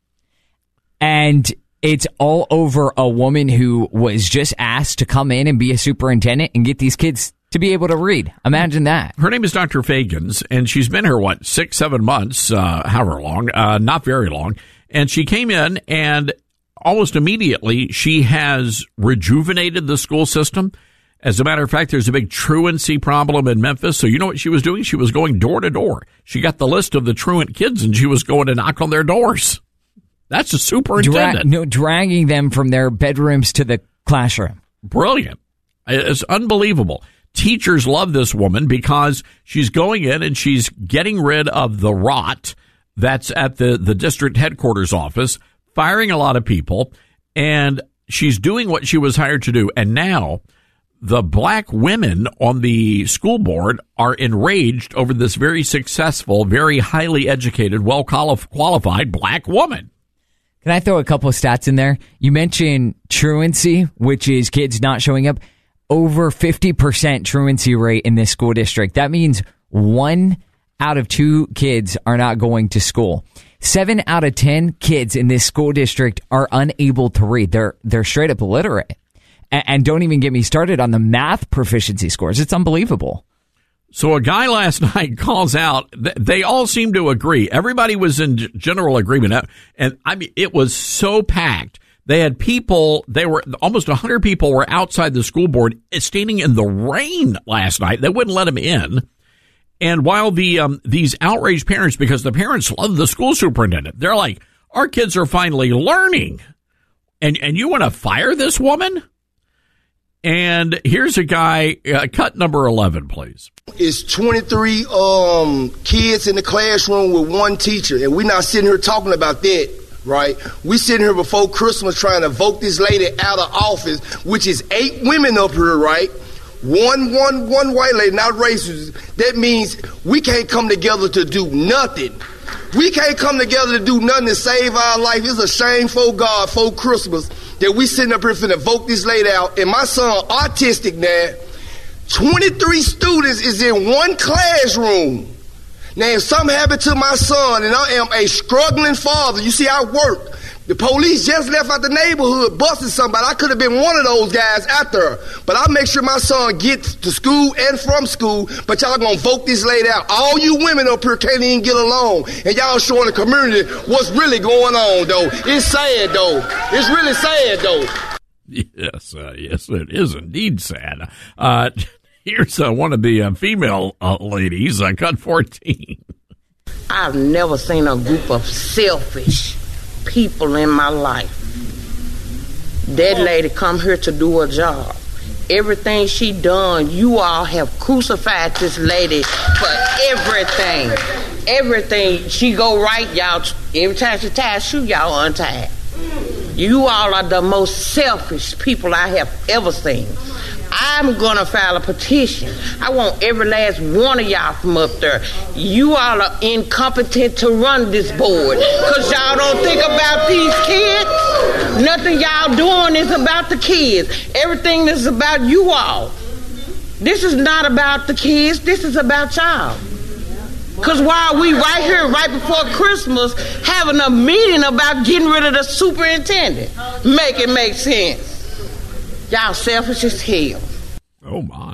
And it's all over a woman who was just asked to come in and be a superintendent and get these kids to be able to read. Imagine that. Her name is Dr. Fagans, and she's been here, 6-7 months, however long, not very long. And she came in, and almost immediately she has rejuvenated the school system. As a matter of fact, there's a big truancy problem in Memphis. So you know what she was doing? She was going door to door. She got the list of the truant kids, and she was going to knock on their doors. That's a superintendent. Dragging them from their bedrooms to the classroom. Brilliant. It's unbelievable. Teachers love this woman because she's going in and she's getting rid of the rot that's at the district headquarters office, firing a lot of people, and she's doing what she was hired to do. And now the black women on the school board are enraged over this very successful, very highly educated, well-qualified black woman. Can I throw a couple of stats in there? You mentioned truancy, which is kids not showing up. Over 50% truancy rate in this school district. That means 1 out of 2 kids are not going to school. 7 out of 10 kids in this school district are unable to read. They're straight up illiterate. And don't even get me started on the math proficiency scores. It's unbelievable. So a guy last night calls out, they all seem to agree. Everybody was in general agreement. And I mean, it was so packed. They had people, almost 100 people were outside the school board standing in the rain last night. They wouldn't let them in. And while these outraged parents, because the parents love the school superintendent, they're like, our kids are finally learning. And you want to fire this woman? And here's a guy, cut number 11, please. It's 23 kids in the classroom with 1 teacher, and we're not sitting here talking about that. Right, we sitting here before Christmas trying to vote this lady out of office, which is 8 women up here, right? One white lady, not racist. That means we can't come together to do nothing. We can't come together to do nothing to save our life. It's a shame for God, for Christmas, that we sitting up here finna vote this lady out. And my son, autistic now, 23 students is in 1 classroom. Now, if something happened to my son and I am a struggling father, you see, I work. The police just left out the neighborhood busting somebody. I could have been one of those guys out there. But I make sure my son gets to school and from school, but y'all gonna vote this lady out. All you women up here can't even get along. And y'all showing the community what's really going on, though. It's sad, though. It's really sad, though. Yes, it is indeed sad. Here's one of the female ladies, cut 14. I've never seen a group of selfish people in my life. That lady come here to do a job. Everything she done, you all have crucified this lady for everything. Everything. She go right, y'all. Every time she ties shoe, y'all untied. You all are the most selfish people I have ever seen. I'm gonna file a petition. I want every last one of y'all from up there. You all are incompetent to run this board, cause y'all don't think about these kids. Nothing y'all doing is about the kids. Everything is about you all. This is not about the kids. This is about y'all. Because while we right here, right before Christmas, having a meeting about getting rid of the superintendent. Make it make sense. Y'all selfish as hell. Oh, my.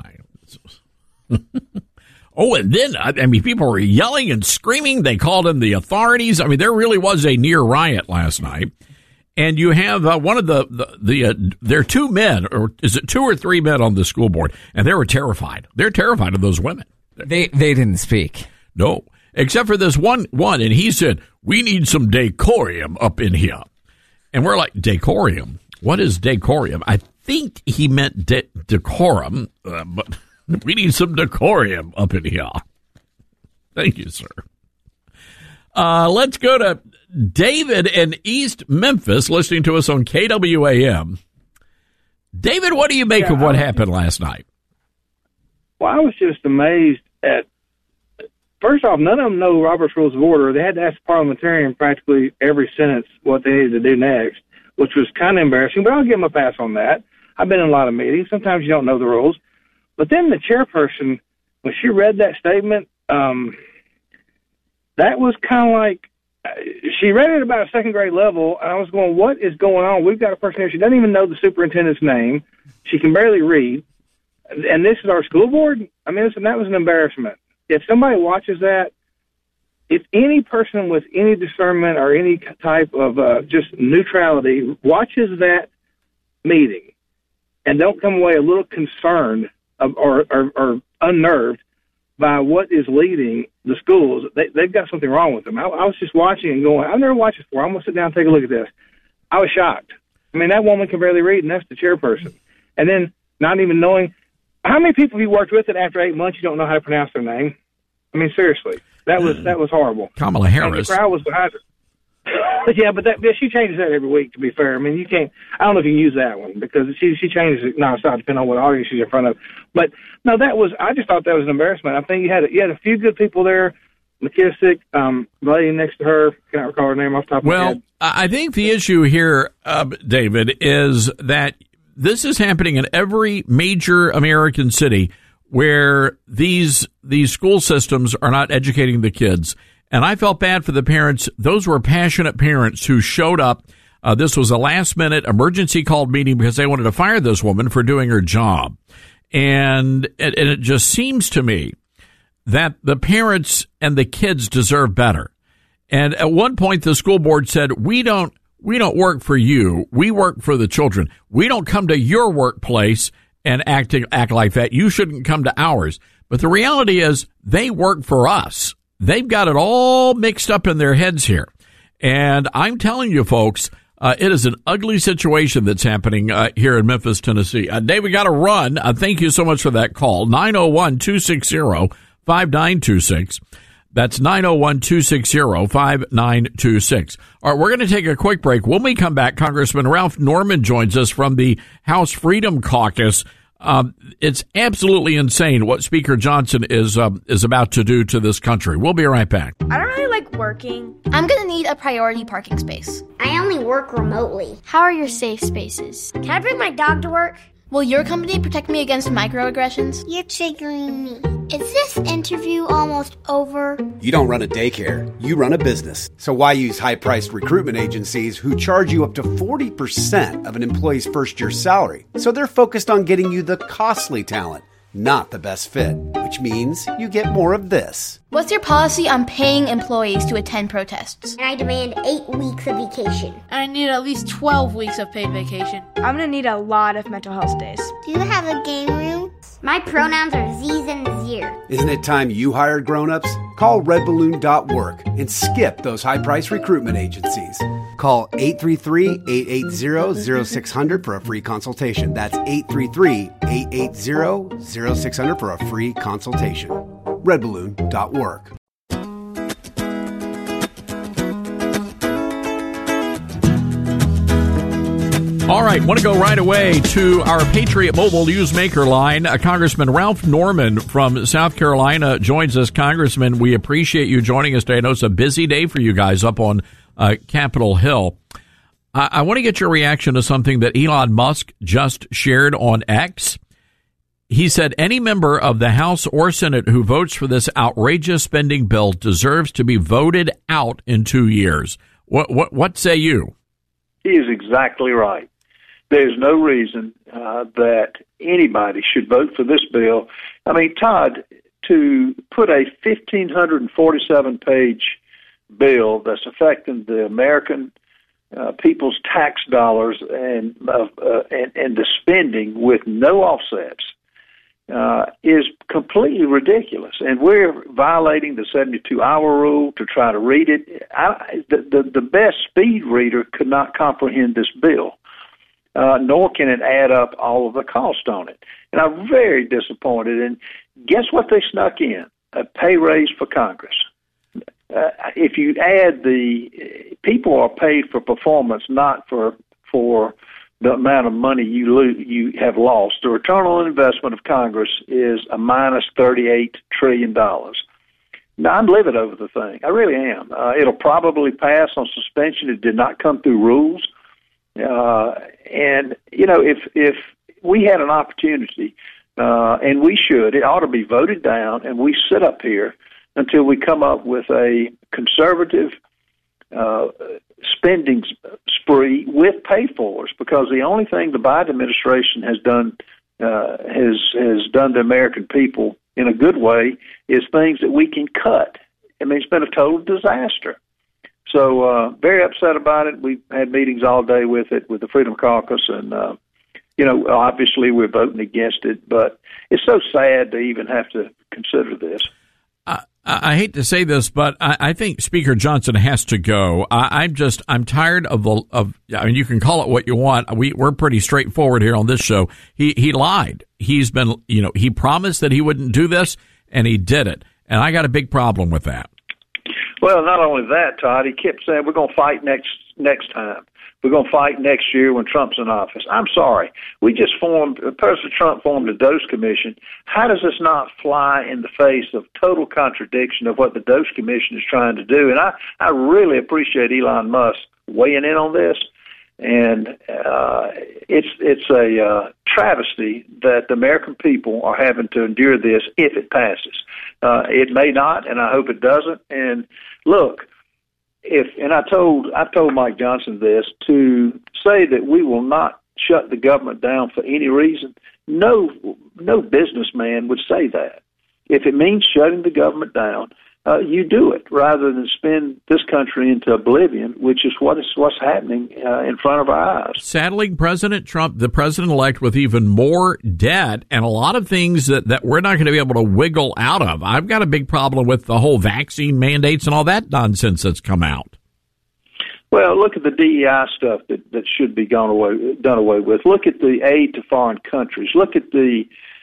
Oh, and then, I mean, people were yelling and screaming. They called in the authorities. I mean, there really was a near riot last night. And you have one of there are two men, or is it 2 or 3 men on the school board, and they were terrified. They're terrified of those women. They didn't speak. No, except for this one, and he said, we need some decorum up in here. And we're like, decorum? What is decorum? I think he meant decorum, but we need some decorum up in here. Thank you, sir. Let's go to David in East Memphis, listening to us on KWAM. David, what do you make of what happened last night? Well, I was just amazed at, first off, none of them know Robert's Rules of Order. They had to ask the parliamentarian practically every sentence what they needed to do next, which was kind of embarrassing, but I'll give them a pass on that. I've been in a lot of meetings. Sometimes you don't know the rules. But then the chairperson, when she read that statement, that was kind of like, she read it about a second grade level, and I was going, what is going on? We've got a person here. She doesn't even know the superintendent's name. She can barely read. And this is our school board? I mean, listen, that was an embarrassment. If somebody watches that, if any person with any discernment or any type of just neutrality watches that meeting and don't come away a little concerned or unnerved by what is leading the schools, they've got something wrong with them. I was just watching and going, I've never watched this before. I'm going to sit down and take a look at this. I was shocked. I mean, that woman can barely read, and that's the chairperson. And then not even knowing, how many people have you worked with that after 8 months you don't know how to pronounce their name? I mean, seriously, that was horrible. Kamala Harris. And the crowd was behind her. Yeah, but she changes that every week, to be fair. I mean, you can't, I don't know if you can use that one because she changes it nonstop depending on what audience she's in front of. But no, I just thought that was an embarrassment. I think you had a few good people there. McKissick, lady next to her, can't recall her name off the top of my head. Well, I think the issue here, David, is that this is happening in every major American city where these school systems are not educating the kids. And I felt bad for the parents. Those were passionate parents who showed up. This was a last-minute emergency called meeting because they wanted to fire this woman for doing her job. And it just seems to me that the parents and the kids deserve better. And at one point, the school board said, we don't work for you. We work for the children. We don't come to your workplace and act like that. You shouldn't come to ours. But the reality is they work for us. They've got it all mixed up in their heads here. And I'm telling you, folks, it is an ugly situation that's happening here in Memphis, Tennessee. Dave, we got to run. Thank you so much for that call. 901-260-5926. That's 901-260-5926. All right, we're going to take a quick break. When we come back, Congressman Ralph Norman joins us from the House Freedom Caucus. It's absolutely insane what Speaker Johnson is about to do to this country. We'll be right back. I don't really like working. I'm going to need a priority parking space. I only work remotely. How are your safe spaces? Can I bring my dog to work? Will your company protect me against microaggressions? You're triggering me. Is this interview almost over? You don't run a daycare. You run a business. So why use high-priced recruitment agencies who charge you up to 40% of an employee's first-year salary? So they're focused on getting you the costly talent, not the best fit, which means you get more of this. What's your policy on paying employees to attend protests? And I demand 8 weeks of vacation. And I need at least 12 weeks of paid vacation. I'm gonna need a lot of mental health days. Do you have a game room? My pronouns are Z's and Zir. Isn't it time you hired grown-ups? Call redballoon.work and skip those high-priced recruitment agencies. Call 833-880-0600 for a free consultation. That's 833-880-0600 for a free consultation. redballoon.work. All right, want to go right away to our Patriot Mobile Newsmaker line. Congressman Ralph Norman from South Carolina joins us. Congressman, we appreciate you joining us today. I know it's a busy day for you guys up on Capitol Hill. I want to get your reaction to something that Elon Musk just shared on X. He said any member of the House or Senate who votes for this outrageous spending bill deserves to be voted out in 2 years. What say you? He is exactly right. There's no reason that anybody should vote for this bill. I mean, Todd, to put a 1,547-page bill that's affecting the American people's tax dollars and the spending with no offsets is completely ridiculous. And we're violating the 72-hour rule to try to read it. The best speed reader could not comprehend this bill, nor can it add up all of the cost on it. And I'm very disappointed. And guess what they snuck in? A pay raise for Congress. If you add people are paid for performance, not for the amount of money you have lost. The return on investment of Congress is a minus $38 trillion. Now, I'm livid over the thing. I really am. It'll probably pass on suspension. It did not come through rules. And, you know, if we had an opportunity, and we should, it ought to be voted down, and we sit up here until we come up with a conservative spending spree with pay-fors, because the only thing the Biden administration has done has done to American people in a good way is things that we can cut. I mean, it's been a total disaster. So very upset about it. We've had meetings all day with it, with the Freedom Caucus, and you know, obviously we're voting against it, but it's so sad to even have to consider this. I hate to say this, but I think Speaker Johnson has to go. I'm tired of I mean, you can call it what you want. We're pretty straightforward here on this show. He lied. He's been, you know, he promised that he wouldn't do this, and he did it. And I got a big problem with that. Well, not only that, Todd, he kept saying we're going to fight next time. We're going to fight next year when Trump's in office. I'm sorry. President Trump formed a DOGE Commission. How does this not fly in the face of total contradiction of what the DOGE Commission is trying to do? And I really appreciate Elon Musk weighing in on this. And it's a travesty that the American people are having to endure this if it passes. It may not, and I hope it doesn't. And look, I told Mike Johnson this, to say that we will not shut the government down for any reason. No businessman would say that. If it means shutting the government down, you do it rather than spin this country into oblivion, which is what's happening in front of our eyes. Saddling President Trump, the president-elect, with even more debt and a lot of things that we're not going to be able to wiggle out of. I've got a big problem with the whole vaccine mandates and all that nonsense that's come out. Well, look at the DEI stuff that should be done away with. Look at the aid to foreign countries. Look at the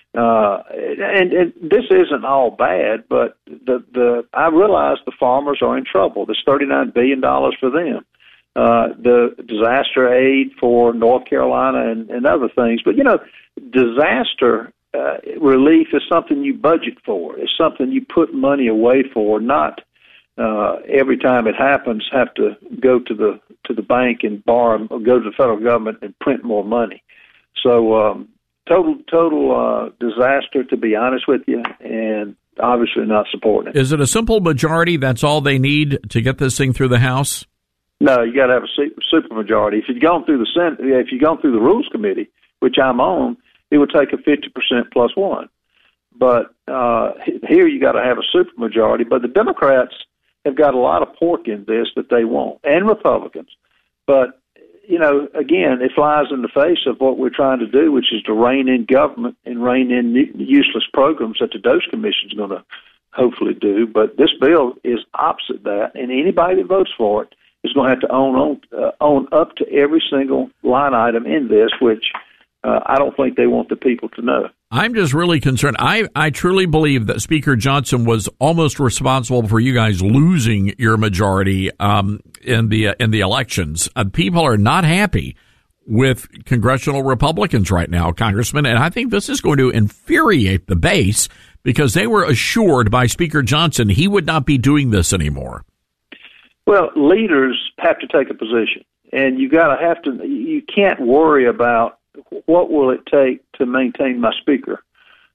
and this isn't all bad, but I realize the farmers are in trouble. There's $39 billion for them. The disaster aid for North Carolina and other things. But, you know, disaster relief is something you budget for. It's something you put money away for, not every time it happens have to go to the bank and borrow, or go to the federal government and print more money. So total disaster, to be honest with you, and obviously not supporting it. Is it a simple majority? That's all they need to get this thing through the House? No, you got to have a supermajority. If you've gone through the Senate, if you've gone through the Rules Committee, which I'm on, it would take a 50% plus one. But here you got to have a supermajority. But the Democrats have got a lot of pork in this that they want, and Republicans. But you know, again, it flies in the face of what we're trying to do, which is to rein in government and rein in useless programs that the DOGE Commission is going to hopefully do. But this bill is opposite that, and anybody that votes for it is going to have to own up to every single line item in this, which I don't think they want the people to know. I'm just really concerned. I truly believe that Speaker Johnson was almost responsible for you guys losing your majority in the elections. People are not happy with congressional Republicans right now, Congressman, and I think this is going to infuriate the base because they were assured by Speaker Johnson he would not be doing this anymore. Well, leaders have to take a position, and you can't worry about what will it take to maintain my speaker.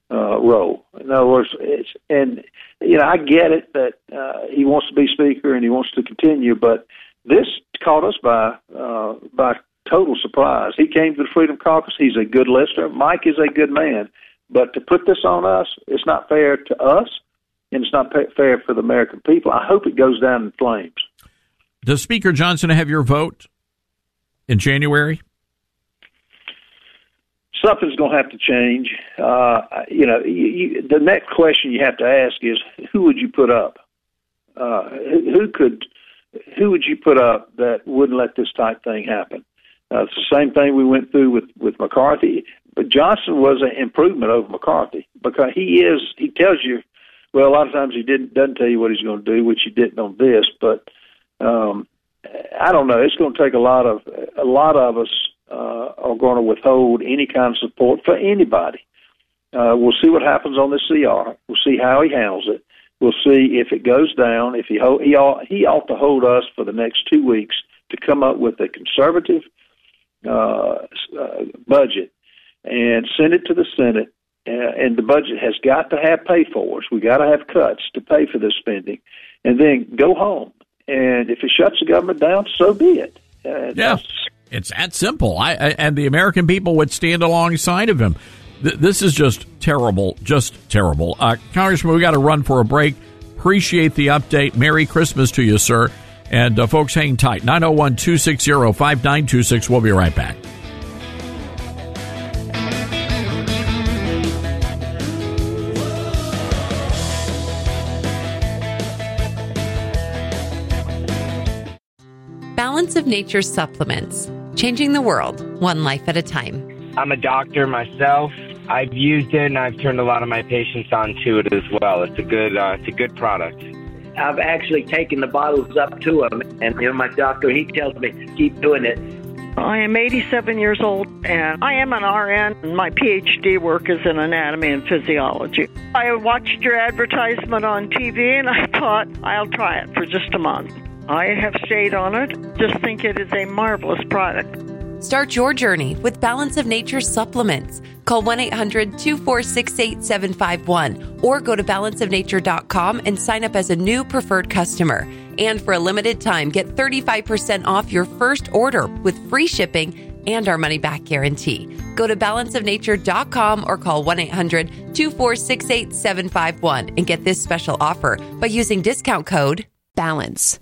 role. In other words, I get it that he wants to be Speaker and he wants to continue, but this caught us by total surprise. He came to the Freedom Caucus. He's a good listener. Mike is a good man, but to put this on us, it's not fair to us, and it's not fair for the American people. I hope it goes down in flames. Does Speaker Johnson have your vote in January? Something's going to have to change. The next question you have to ask is, who would you put up? Who would you put up that wouldn't let this type thing happen? It's the same thing we went through with McCarthy, but Johnson was an improvement over McCarthy because he tells you, well, a lot of times he doesn't tell you what he's going to do, which he didn't on this, but I don't know. It's going to take a lot of us are going to withhold any kind of support for anybody. We'll see what happens on the CR. We'll see how he handles it. We'll see if it goes down. If he ought to hold us for the next 2 weeks to come up with a conservative budget and send it to the Senate. And the budget has got to have pay for us. We got to have cuts to pay for this spending, and then go home. And if it shuts the government down, so be it. Yeah, it's that simple. And the American people would stand alongside of him. This is just terrible, Congressman, we got to run for a break. Appreciate the update. Merry Christmas to you, sir. And folks, hang tight. 901-260-5926. We'll be right back. Balance of Nature supplements, changing the world one life at a time. I'm a doctor myself. I've used it and I've turned a lot of my patients onto it as well. It's a good product. I've actually taken the bottles up to him, and my doctor, he tells me keep doing it. I am 87 years old, and I am an RN, and my PhD work is in anatomy and physiology. I watched your advertisement on TV, and I thought, I'll try it for just a month. I have stayed on it. Just think it is a marvelous product. Start your journey with Balance of Nature supplements. Call 1-800-246-8751 or go to balanceofnature.com and sign up as a new preferred customer. And for a limited time, get 35% off your first order with free shipping and our money-back guarantee. Go to balanceofnature.com or call 1-800-246-8751 and get this special offer by using discount code BALANCE.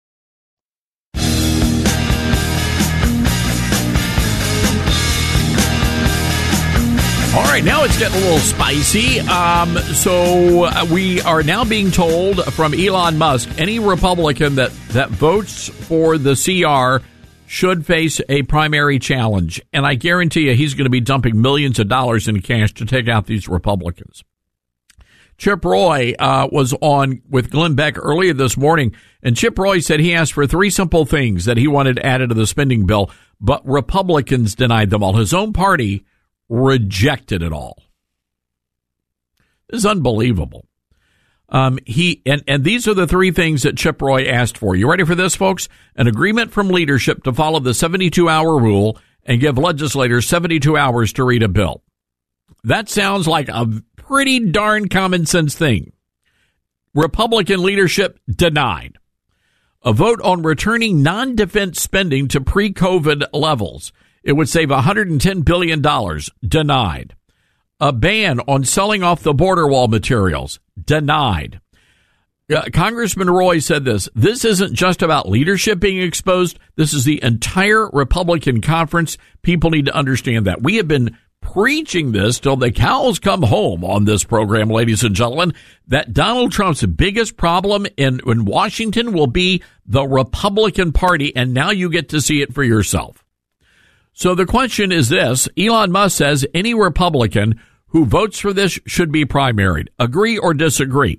All right, now it's getting a little spicy. So we are now being told from Elon Musk, any Republican that votes for the CR should face a primary challenge. And I guarantee you he's going to be dumping millions of dollars in cash to take out these Republicans. Chip Roy was on with Glenn Beck earlier this morning, and Chip Roy said he asked for three simple things that he wanted added to the spending bill, but Republicans denied them all. His own party rejected it all. This is unbelievable. And these are the three things that Chip Roy asked for. You ready for this, folks? An agreement from leadership to follow the 72-hour rule and give legislators 72 hours to read a bill. That sounds like a pretty darn common sense thing. Republican leadership denied. A vote on returning non-defense spending to pre-COVID levels. It would save $110 billion. Denied. A ban on selling off the border wall materials. Denied. Congressman Roy said this isn't just about leadership being exposed. This is the entire Republican conference. People need to understand that. We have been preaching this till the cows come home on this program, ladies and gentlemen, that Donald Trump's biggest problem in Washington will be the Republican Party, and now you get to see it for yourself. So the question is this. Elon Musk says any Republican who votes for this should be primaried. Agree or disagree?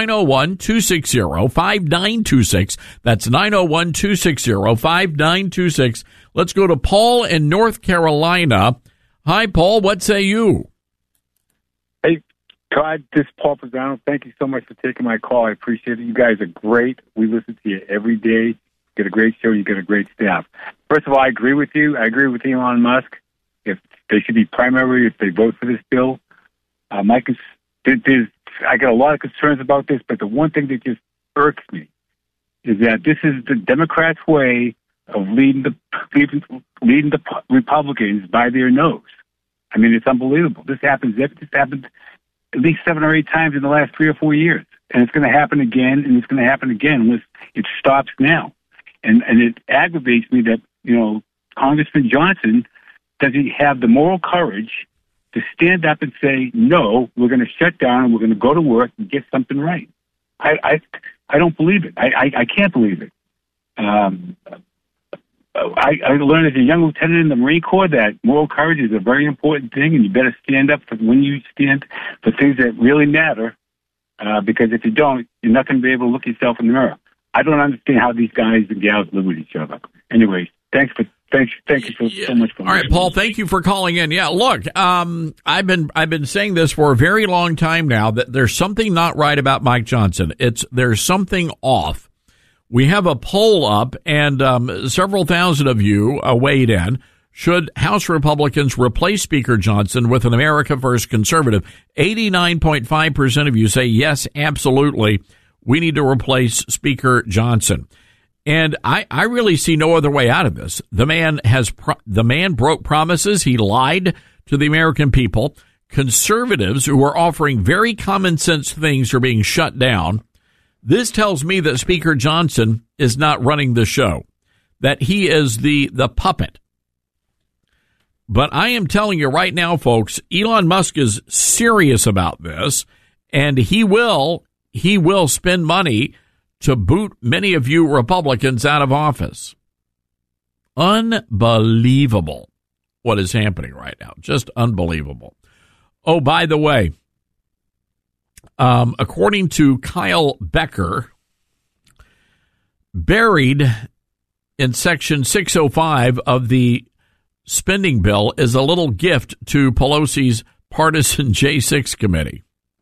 901-260-5926. That's 901-260-5926. Let's go to Paul in North Carolina. Hi, Paul. What say you? Hey, Todd, this is Paul Pisano. Thank you so much for taking my call. I appreciate it. You guys are great. We listen to you every day. You get a great show. You get a great staff. First of all, I agree with you. I agree with Elon Musk. If they should be primary if they vote for this bill. I got a lot of concerns about this, but the one thing that just irks me is that this is the Democrats' way of leading the Republicans by their nose. I mean, it's unbelievable. This happened at least 7 or 8 times in the last 3 or 4 years, and it's going to happen again, and it's going to happen again unless it stops now. And it aggravates me that Congressman Johnson doesn't have the moral courage to stand up and say, no, we're going to shut down and we're going to go to work and get something right. I don't believe it. I can't believe it. I learned as a young lieutenant in the Marine Corps that moral courage is a very important thing, and you better stand up when you stand for things that really matter, because if you don't, you're not going to be able to look yourself in the mirror. I don't understand how these guys and gals live with each other. Anyway, thank you so much for all right, Paul, thank you for calling in. Yeah, look, I've been saying this for a very long time now that there's something not right about Mike Johnson. There's something off. We have a poll up, and several thousand of you weighed in. Should House Republicans replace Speaker Johnson with an America First conservative? 89.5% of you say yes, absolutely. We need to replace Speaker Johnson. And I really see no other way out of this. The man broke promises. He lied to the American people. Conservatives who are offering very common sense things are being shut down. This tells me that Speaker Johnson is not running the show, that he is the puppet. But I am telling you right now, folks, Elon Musk is serious about this, and he will spend money to boot many of you Republicans out of office. Unbelievable what is happening right now. Just unbelievable. Oh, by the way, according to Kyle Becker, buried in Section 605 of the spending bill is a little gift to Pelosi's partisan J6 committee.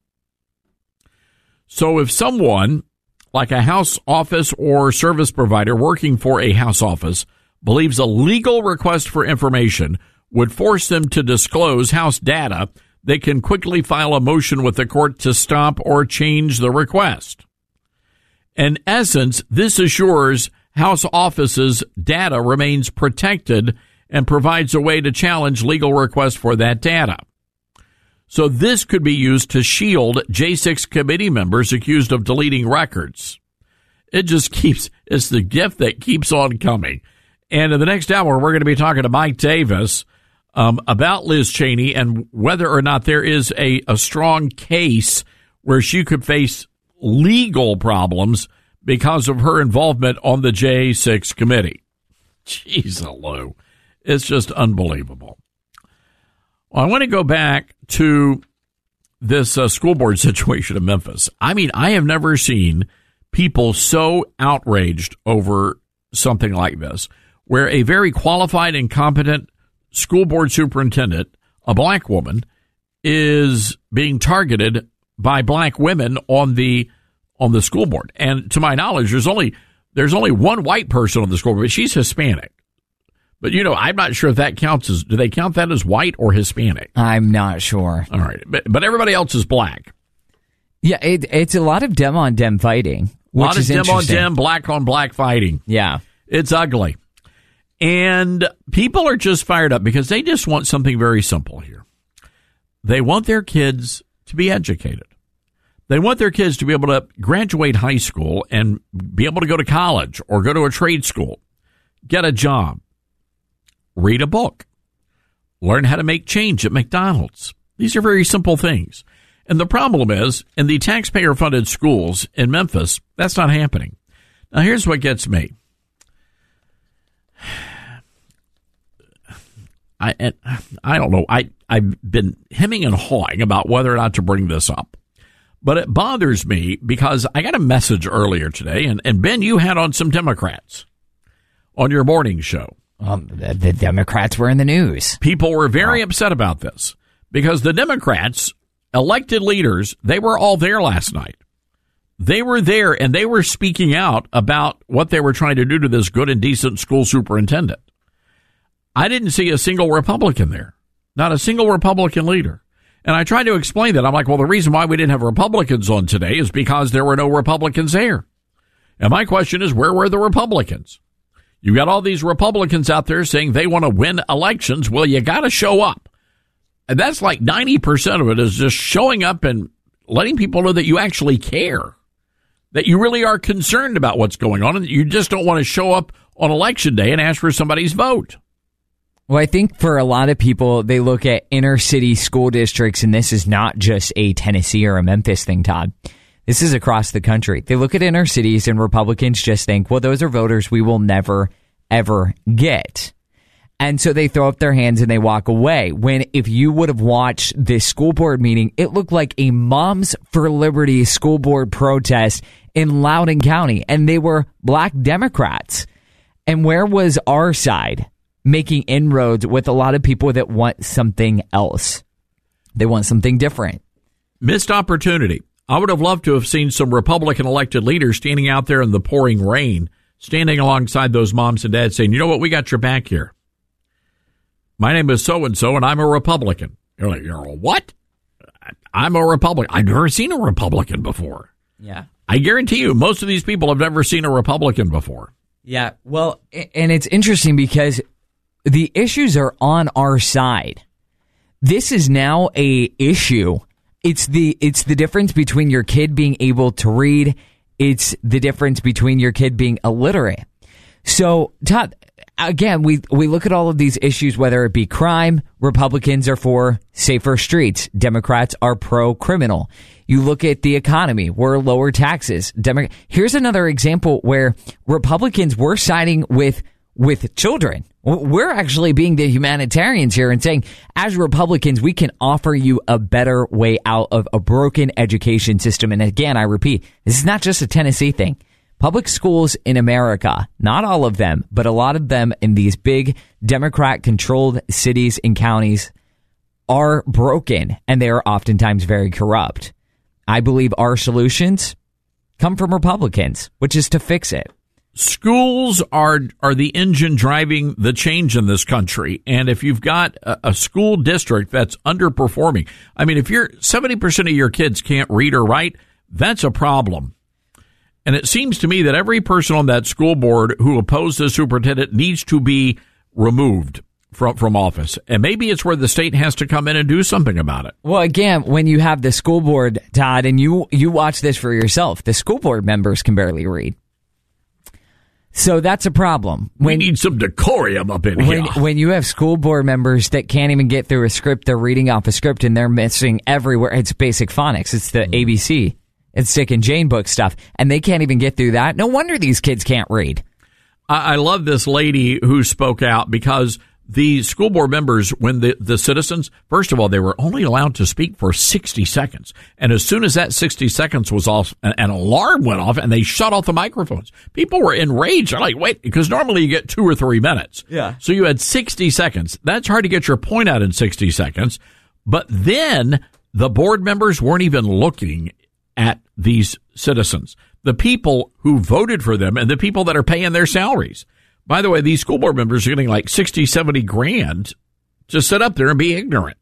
So if someone like a House office or service provider working for a House office believes a legal request for information would force them to disclose House data, they can quickly file a motion with the court to stop or change the request. In essence, this assures House offices' data remains protected and provides a way to challenge legal requests for that data. So this could be used to shield J6 committee members accused of deleting records. It's the gift that keeps on coming. And in the next hour, we're going to be talking to Mike Davis about Liz Cheney and whether or not there is a strong case where she could face legal problems because of her involvement on the J6 committee. Jeez, hello. It's just unbelievable. Well, I want to go back to this school board situation in Memphis. I mean, I have never seen people so outraged over something like this, where a very qualified and competent school board superintendent, a black woman, is being targeted by black women on the school board. And to my knowledge, there's only one white person on the school board, but she's Hispanic. But, I'm not sure if that counts as, do they count that as white or Hispanic? I'm not sure. All right. But everybody else is black. Yeah, it's a lot of dem on dem fighting. A lot of dem on dem, black on black fighting. Yeah. It's ugly. And people are just fired up because they just want something very simple here. They want their kids to be educated. They want their kids to be able to graduate high school and be able to go to college or go to a trade school, get a job, read a book, learn how to make change at McDonald's. These are very simple things. And the problem is, in the taxpayer-funded schools in Memphis, that's not happening. Now, here's what gets me. I don't know. I've been hemming and hawing about whether or not to bring this up. But it bothers me because I got a message earlier today, and Ben, you had on some Democrats on your morning show. The Democrats were in the news. People were very upset about this because the Democrats, elected leaders, they were all there last night. They were there and they were speaking out about what they were trying to do to this good and decent school superintendent. I didn't see a single Republican there, not a single Republican leader. And I tried to explain that. I'm like, well, the reason why we didn't have Republicans on today is because there were no Republicans there. And my question is, where were the Republicans? You got all these Republicans out there saying they want to win elections. Well, you got to show up. And that's like 90% of it is just showing up and letting people know that you actually care, that you really are concerned about what's going on, and you just don't want to show up on election day and ask for somebody's vote. Well, I think for a lot of people, they look at inner city school districts, and this is not just a Tennessee or a Memphis thing, Todd. This is across the country. They look at inner cities, and Republicans just think, well, those are voters we will never, ever get. And so they throw up their hands and they walk away. When if you would have watched this school board meeting, it looked like a Moms for Liberty school board protest in Loudoun County, and they were black Democrats. And where was our side making inroads with a lot of people that want something else? They want something different. Missed opportunity. I would have loved to have seen some Republican elected leaders standing out there in the pouring rain, standing alongside those moms and dads saying, you know what, we got your back here. My name is so-and-so, and I'm a Republican. You're like, you're a what? I'm a Republican. I've never seen a Republican before. Yeah. I guarantee you, most of these people have never seen a Republican before. Yeah, well, and it's interesting because the issues are on our side. This is now a issue. It's the difference between your kid being able to read. It's the difference between your kid being illiterate. So, Todd, again, we look at all of these issues, whether it be crime. Republicans are for safer streets. Democrats are pro-criminal. You look at the economy. We're lower taxes. Here's another example where Republicans were siding with children. We're actually being the humanitarians here and saying, as Republicans, we can offer you a better way out of a broken education system. And again, I repeat, this is not just a Tennessee thing. Public schools in America, not all of them, but a lot of them in these big Democrat-controlled cities and counties are broken, and they are oftentimes very corrupt. I believe our solutions come from Republicans, which is to fix it. Schools are the engine driving the change in this country. And if you've got a school district that's underperforming, I mean, if 70% of your kids can't read or write, that's a problem. And it seems to me that every person on that school board who opposed the superintendent needs to be removed from office. And maybe it's where the state has to come in and do something about it. Well, again, when you have the school board, Todd, and you watch this for yourself, the school board members can barely read. So that's a problem. We need some decorum up in here. When you have school board members that can't even get through a script, they're reading off a script and they're missing everywhere. It's basic phonics. It's the ABC. It's Dick and Jane book stuff. And they can't even get through that. No wonder these kids can't read. I love this lady who spoke out because the school board members, when the citizens, first of all, they were only allowed to speak for 60 seconds. And as soon as that 60 seconds was off, an alarm went off and they shut off the microphones. People were enraged. They're like, wait, because normally you get 2 or 3 minutes. Yeah. So you had 60 seconds. That's hard to get your point out in 60 seconds. But then the board members weren't even looking at these citizens, the people who voted for them and the people that are paying their salaries. By the way, these school board members are getting like 60, 70 grand to sit up there and be ignorant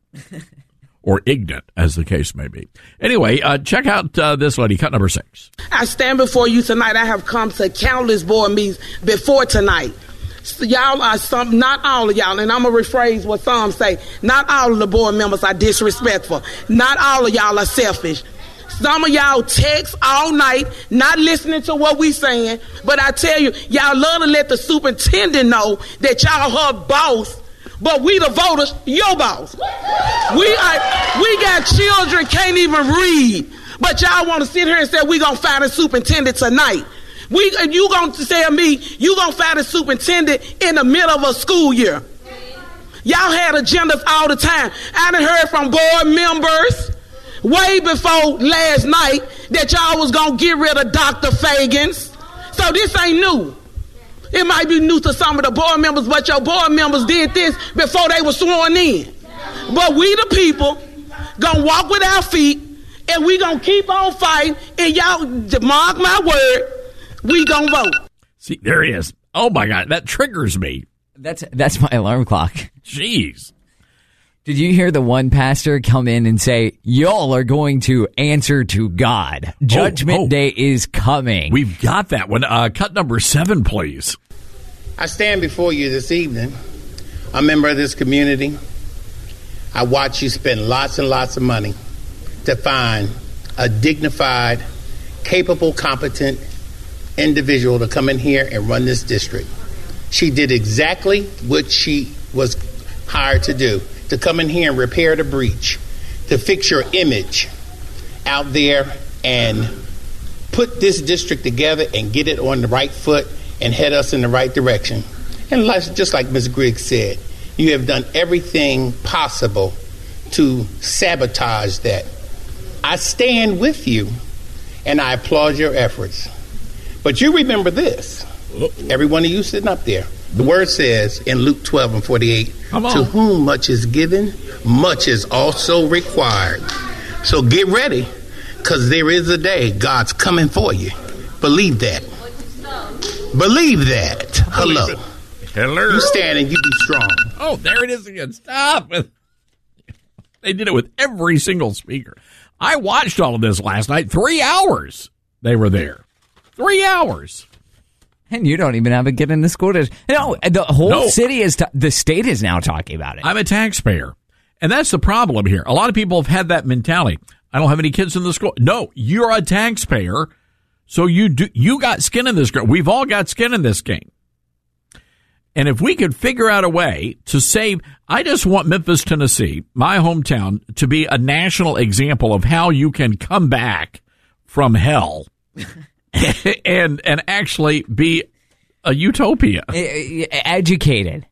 or ignorant, as the case may be. Anyway, check out this lady, cut number 6. I stand before you tonight. I have come to countless board meetings before tonight. So y'all are not all of y'all, and I'm going to rephrase what some say. Not all of the board members are disrespectful. Not all of y'all are selfish. Some of y'all text all night, not listening to what we saying. But I tell you, y'all love to let the superintendent know that y'all her boss. But we the voters, your boss. We got children can't even read. But y'all want to sit here and say we gonna fire the superintendent tonight. You gonna tell me you gonna fire the superintendent in the middle of a school year? Y'all had agendas all the time. I done heard from board members way before last night that y'all was going to get rid of Dr. Fagans. So this ain't new. It might be new to some of the board members, but your board members did this before they were sworn in. But we the people going to walk with our feet, and we going to keep on fighting, and y'all, mark my word, we going to vote. See, there he is. Oh, my God, that triggers me. That's my alarm clock. Jeez. Did you hear the one pastor come in and say, y'all are going to answer to God? Judgment Day is coming. We've got that one. Cut number 7, please. I stand before you this evening, a member of this community. I watch you spend lots and lots of money to find a dignified, capable, competent individual to come in here and run this district. She did exactly what she was hired to do, to come in here and repair the breach, to fix your image out there and put this district together and get it on the right foot and head us in the right direction. And just like Ms. Griggs said, you have done everything possible to sabotage that. I stand with you, and I applaud your efforts. But you remember this, every one of you sitting up there. The word says in Luke 12 and 48, to whom much is given, much is also required. So get ready, because there is a day God's coming for you. Believe that. Believe that. Hello. Hello. You stand and you be strong. Oh, there it is again. Stop. They did it with every single speaker. I watched all of this last night. 3 hours they were there. 3 hours. And you don't even have a kid in the school district. No, the whole city is, the state is now talking about it. I'm a taxpayer. And that's the problem here. A lot of people have had that mentality. I don't have any kids in the school. No, you're a taxpayer. So you got skin in this game. We've all got skin in this game. And if we could figure out a way to save, I just want Memphis, Tennessee, my hometown, to be a national example of how you can come back from hell and actually be a utopia. Educated.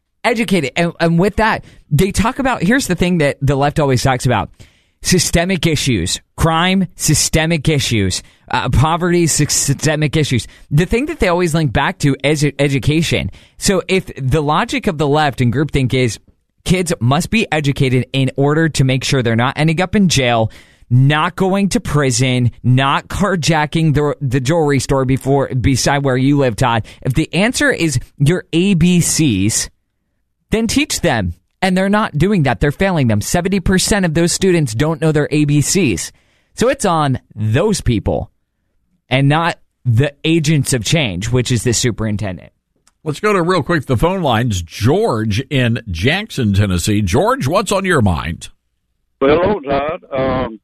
And with that, they talk about, here's the thing that the left always talks about. Systemic issues, crime, systemic issues, poverty, systemic issues. The thing that they always link back to is education. So if the logic of the left and groupthink is kids must be educated in order to make sure they're not ending up in jail, not going to prison, not carjacking the jewelry store beside where you live, Todd. If the answer is your ABCs, then teach them. And they're not doing that. They're failing them. 70% of those students don't know their ABCs. So it's on those people and not the agents of change, which is the superintendent. Let's go to real quick the phone lines. George in Jackson, Tennessee. George, what's on your mind? Well, hello, Todd.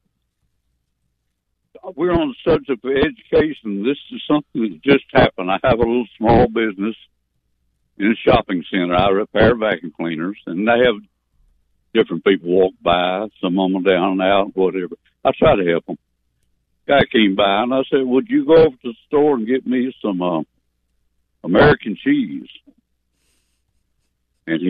We're on the subject of education. This is something that just happened. I have a little small business in a shopping center. I repair vacuum cleaners, and they have different people walk by, some of them down and out, whatever. I try to help them. Guy came by, and I said, would you go over to the store and get me some American cheese? And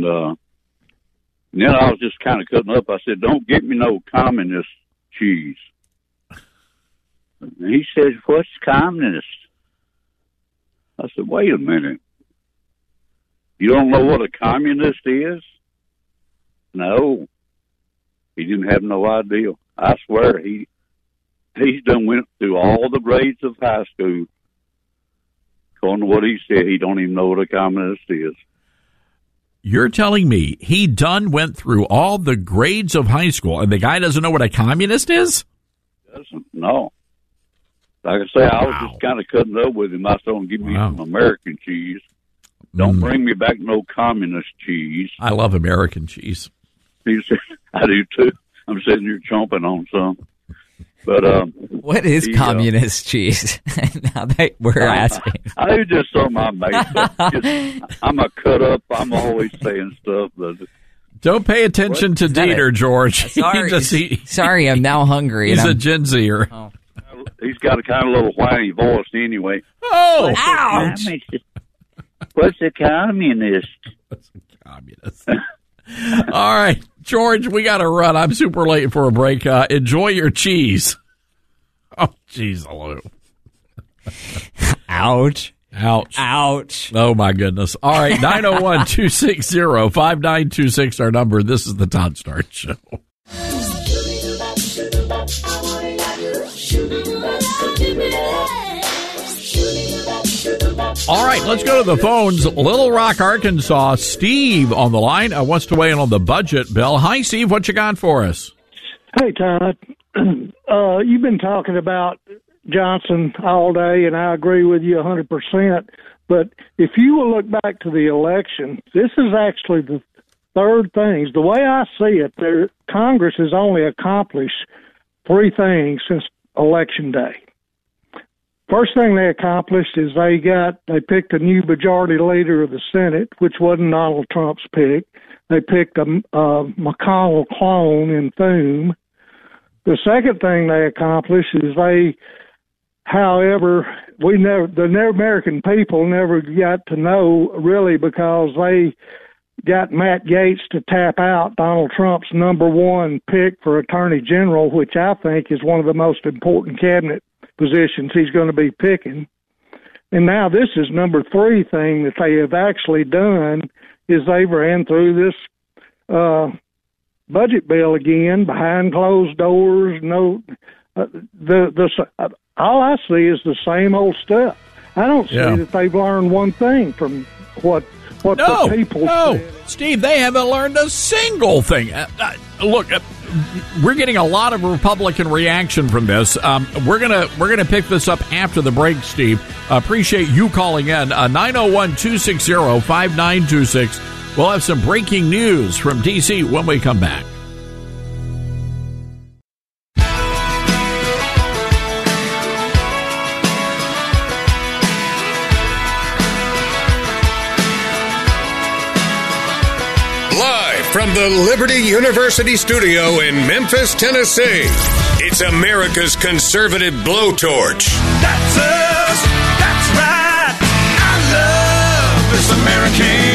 then I was just kind of cutting up. I said, don't get me no communist cheese. And he said, what's communist? I said, wait a minute. You don't know what a communist is? No. He didn't have no idea. I swear, he's done went through all the grades of high school. According to what he said, he don't even know what a communist is. You're telling me he done went through all the grades of high school, and the guy doesn't know what a communist is? Doesn't, no. Like I say, I was just kind of cutting up with him. I told him, give me some American cheese. Don't bring me back no communist cheese. I love American cheese. He said, I do too. I'm sitting here chomping on some. But what is communist cheese? Now that we're asking. I do just something I make. I'm a cut up. I'm always saying stuff. But don't pay attention to Dieter, George. Sorry, I'm now hungry. He's a Gen Zer. Oh. He's got a kind of little whiny voice anyway. Oh, ouch! What's a communist? What's a communist? All right, George, we got to run. I'm super late for a break. Enjoy your cheese. Oh, jeez, hello. Ouch. Ouch. Ouch. Oh, my goodness. All right, 901-260-5926, our number. This is the Todd Stark Show. All right, let's go to the phones. Little Rock, Arkansas. Steve on the line wants to weigh in on the budget bill. Hi, Steve. What you got for us? Hey, Todd. You've been talking about Johnson all day, and I agree with you 100%. But if you will look back to the election, this is actually the third things. The way I see it, Congress has only accomplished three things since Election Day. First thing they accomplished is they picked a new majority leader of the Senate, which wasn't Donald Trump's pick. They picked a McConnell clone in Thune. The second thing they accomplished is the American people never got to know really because they got Matt Gaetz to tap out Donald Trump's number one pick for Attorney General, which I think is one of the most important cabinet positions he's going to be picking. And now this is number three thing that they have actually done is they've ran through this budget bill again behind closed doors. No, all I see is the same old stuff. I don't see that they've learned one thing from what the people said. Steve, they haven't learned a single thing. Look, we're getting a lot of Republican reaction from this. We're gonna pick this up after the break, Steve. Appreciate you calling in. 901-260-5926. We'll have some breaking news from D.C. when we come back. From the Liberty University studio in Memphis, Tennessee, it's America's conservative blowtorch. That's us. That's right. I love this American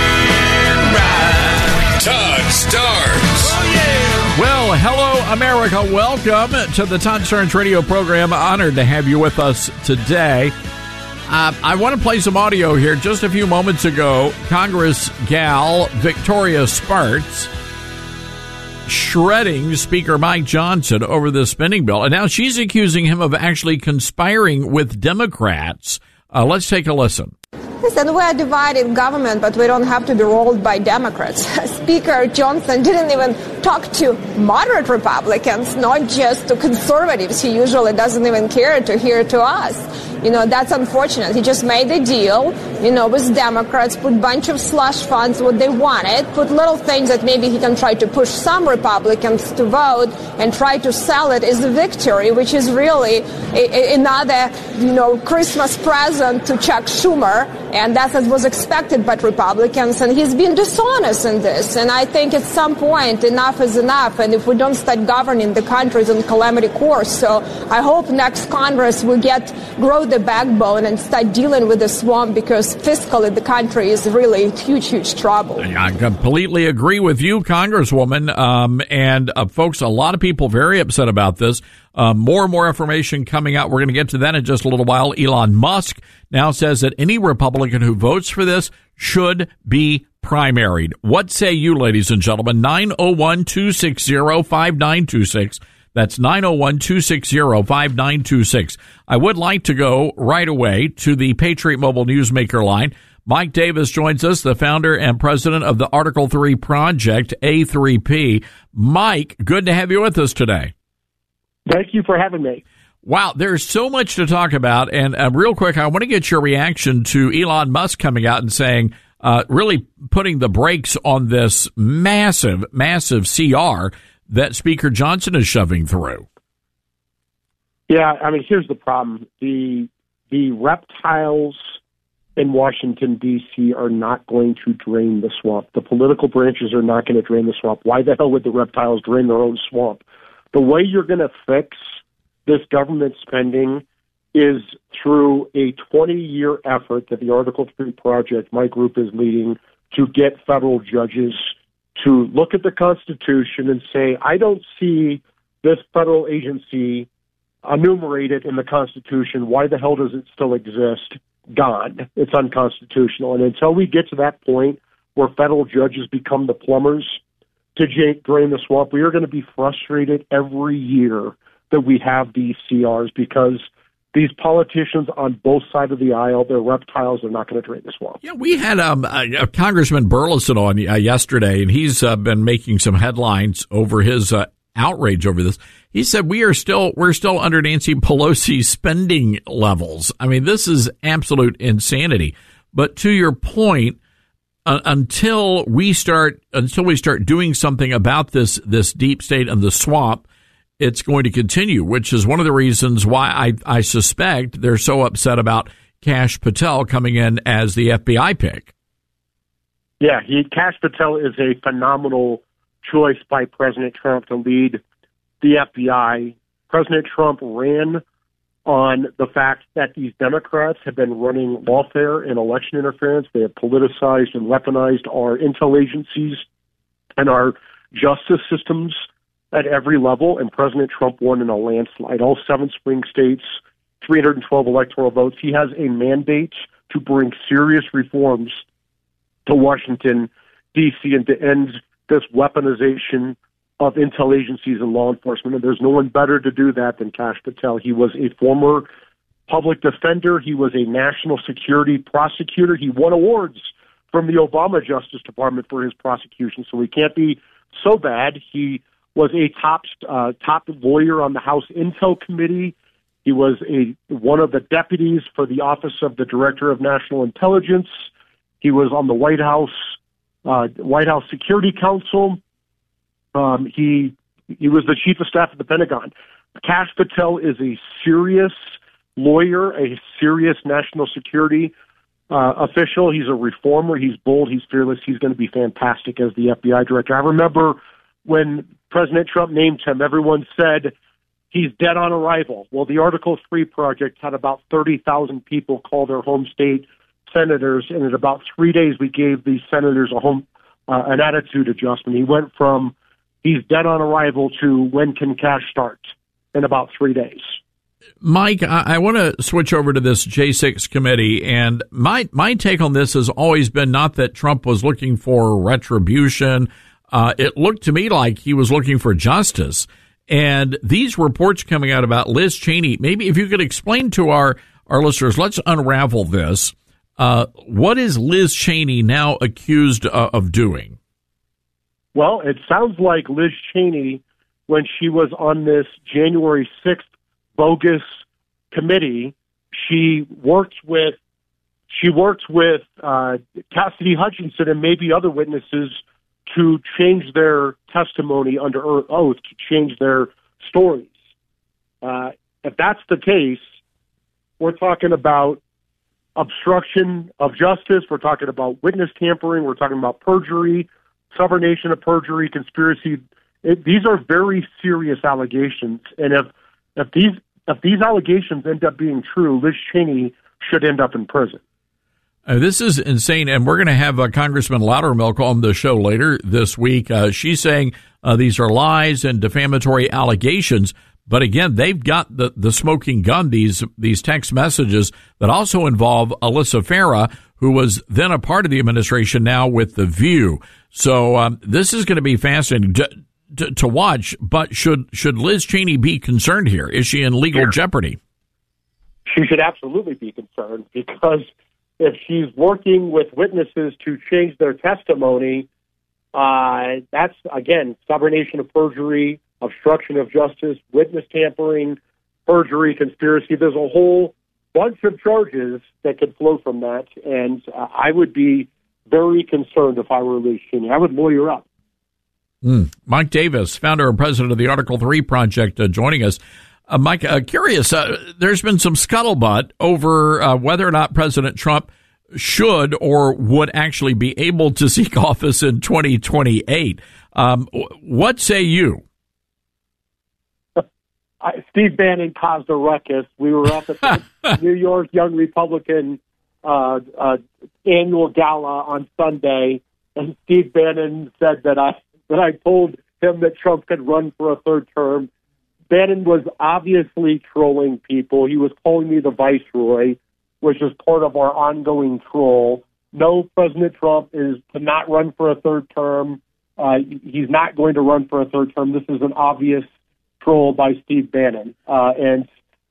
ride. Todd Starnes. Oh, yeah. Well, hello, America. Welcome to the Todd Starnes radio program. Honored to have you with us today. I want to play some audio here. Just a few moments ago, Congress gal Victoria Spartz shredding Speaker Mike Johnson over the spending bill. And now she's accusing him of actually conspiring with Democrats. Let's take a listen. Listen, we're a divided government, but we don't have to be ruled by Democrats. Speaker Johnson didn't even talk to moderate Republicans, not just to conservatives. He usually doesn't even care to hear to us. That's unfortunate. He just made the deal, with Democrats, put a bunch of slush funds, what they wanted, put little things that maybe he can try to push some Republicans to vote and try to sell it as a victory, which is really another, Christmas present to Chuck Schumer. And that's what was expected by Republicans. And he's been dishonest in this. And I think at some point, enough is enough. And if we don't start governing the country, it's on calamity course. So I hope next Congress will grow the backbone and start dealing with the swamp, because fiscally the country is really in huge trouble. I completely agree with you, Congresswoman. And folks, a lot of people very upset about this. More and more information coming out. We're going to get to that in just a little while. Elon Musk now says that any Republican who votes for this should be primaried. What say you, ladies and gentlemen? 901-260-5926. That's 901-260-5926. I would like to go right away to the Patriot Mobile Newsmaker line. Mike Davis joins us, the founder and president of the Article 3 Project, A3P. Mike, good to have you with us today. Thank you for having me. Wow, there's so much to talk about. And real quick, I want to get your reaction to Elon Musk coming out and saying, really putting the brakes on this massive CR that Speaker Johnson is shoving through. Yeah, here's the problem. The reptiles in Washington, D.C. are not going to drain the swamp. The political branches are not going to drain the swamp. Why the hell would the reptiles drain their own swamp? The way you're going to fix this government spending is through a 20-year effort that the Article 3 Project, my group, is leading to get federal judges to look at the Constitution and say, I don't see this federal agency enumerated in the Constitution. Why the hell does it still exist? Gone. It's unconstitutional. And until we get to that point where federal judges become the plumbers to drain the swamp, we are going to be frustrated every year that we have these CRs, because these politicians on both sides of the aisle, they're reptiles. They're not going to drain the swamp. Yeah, we had Congressman Burleson on yesterday, and he's been making some headlines over his outrage over this. He said we're still under Nancy Pelosi's spending levels. I mean, this is absolute insanity. But to your point, until we start doing something about this deep state and the swamp, it's going to continue, which is one of the reasons why I suspect they're so upset about Kash Patel coming in as the FBI pick. Yeah, Kash Patel is a phenomenal choice by President Trump to lead the FBI. President Trump ran on the fact that these Democrats have been running lawfare and election interference. They have politicized and weaponized our intel agencies and our justice systems at every level, and President Trump won in a landslide. All 7 swing states, 312 electoral votes. He has a mandate to bring serious reforms to Washington, D.C., and to end this weaponization of intel agencies and law enforcement. And there's no one better to do that than Kash Patel. He was a former public defender. He was a national security prosecutor. He won awards from the Obama Justice Department for his prosecution, so he can't be so bad. He was a top lawyer on the House Intel Committee. He was one of the deputies for the Office of the Director of National Intelligence. He was on the White House Security Council. He was the chief of staff at the Pentagon. Kash Patel is a serious lawyer, a serious national security official. He's a reformer. He's bold. He's fearless. He's going to be fantastic as the FBI director. I remember when President Trump named him, everyone said he's dead on arrival. Well, the Article 3 project had about 30,000 people call their home state senators, and in about 3 days we gave these senators an attitude adjustment. He went from he's dead on arrival to when can Kash start in about 3 days. Mike, I want to switch over to this J6 committee, and my take on this has always been not that Trump was looking for retribution. It looked to me like he was looking for justice. And these reports coming out about Liz Cheney, maybe if you could explain to our listeners, let's unravel this. What is Liz Cheney now accused of doing? Well, it sounds like Liz Cheney, when she was on this January 6th bogus committee, she worked with Cassidy Hutchinson and maybe other witnesses to change their testimony under oath, to change their stories. If that's the case, we're talking about obstruction of justice, we're talking about witness tampering, we're talking about perjury, subornation of perjury, conspiracy. These are very serious allegations, and if these allegations end up being true, Liz Cheney should end up in prison. This is insane, and we're going to have Congressman Loudermilk on the show later this week. She's saying these are lies and defamatory allegations, but again, they've got the smoking gun, these text messages that also involve Alyssa Farah, who was then a part of the administration, now with The View. So this is going to be fascinating to watch, but should Liz Cheney be concerned here? Is she in legal jeopardy? She should absolutely be concerned, because if she's working with witnesses to change their testimony, that's, again, subornation of perjury, obstruction of justice, witness tampering, perjury, conspiracy. There's a whole bunch of charges that could flow from that, and I would be very concerned if I were Liz Cheney. I would lawyer up. Mike Davis, founder and president of the Article 3 Project, joining us. Mike, curious, there's been some scuttlebutt over whether or not President Trump should or would actually be able to seek office in 2028. What say you? Steve Bannon caused a ruckus. We were up at the New York Young Republican annual gala on Sunday, and Steve Bannon said that I told him that Trump could run for a third term. Bannon was obviously trolling people. He was calling me the viceroy, which is part of our ongoing troll. No, President Trump is to not run for a third term. He's not going to run for a third term. This is an obvious troll by Steve Bannon. And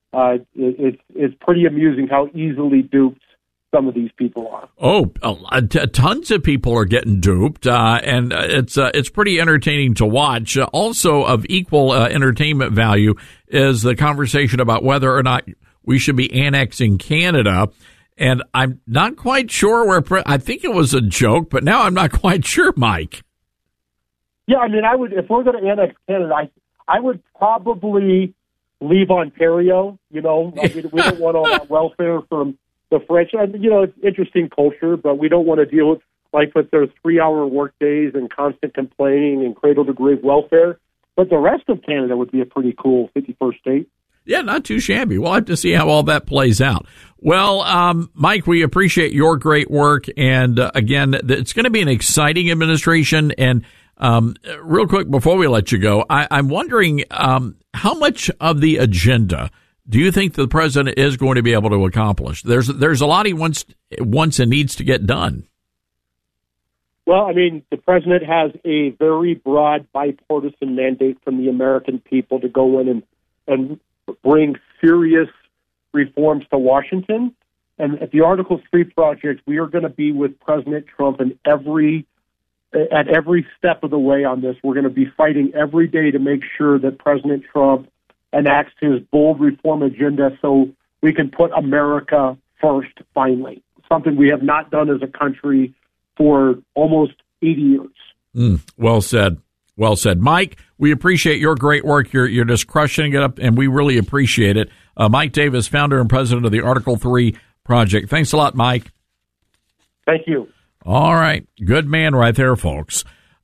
It's pretty amusing how easily duped some of these people are. Oh, tons of people are getting duped, and it's pretty entertaining to watch. Also of equal entertainment value is the conversation about whether or not we should be annexing Canada. And I'm not quite sure I think it was a joke, but now I'm not quite sure, Mike. Yeah, I mean, if we're going to annex Canada, I would probably leave Ontario. You know, I mean, we don't want all that welfare from the French. You know, it's interesting culture, but we don't want to deal with their 3-hour work days and constant complaining and cradle-to-grave welfare. But the rest of Canada would be a pretty cool 51st state. Yeah, not too shabby. We'll have to see how all that plays out. Well, Mike, we appreciate your great work. And again, it's going to be an exciting administration. And real quick, before we let you go, I'm wondering how much of the agenda do you think the president is going to be able to accomplish? There's a lot he wants and needs to get done. Well, I mean, the president has a very broad bipartisan mandate from the American people to go in and bring serious reforms to Washington. And at the Article 3 project, we are going to be with President Trump at every step of the way on this. We're going to be fighting every day to make sure that President Trump enacts his bold reform agenda so we can put America first, finally. Something we have not done as a country for almost 80 years. Well said. Well said. Mike, we appreciate your great work. You're just crushing it up, and we really appreciate it. Mike Davis, founder and president of the Article 3 Project. Thanks a lot, Mike. Thank you. All right. Good man right there, folks.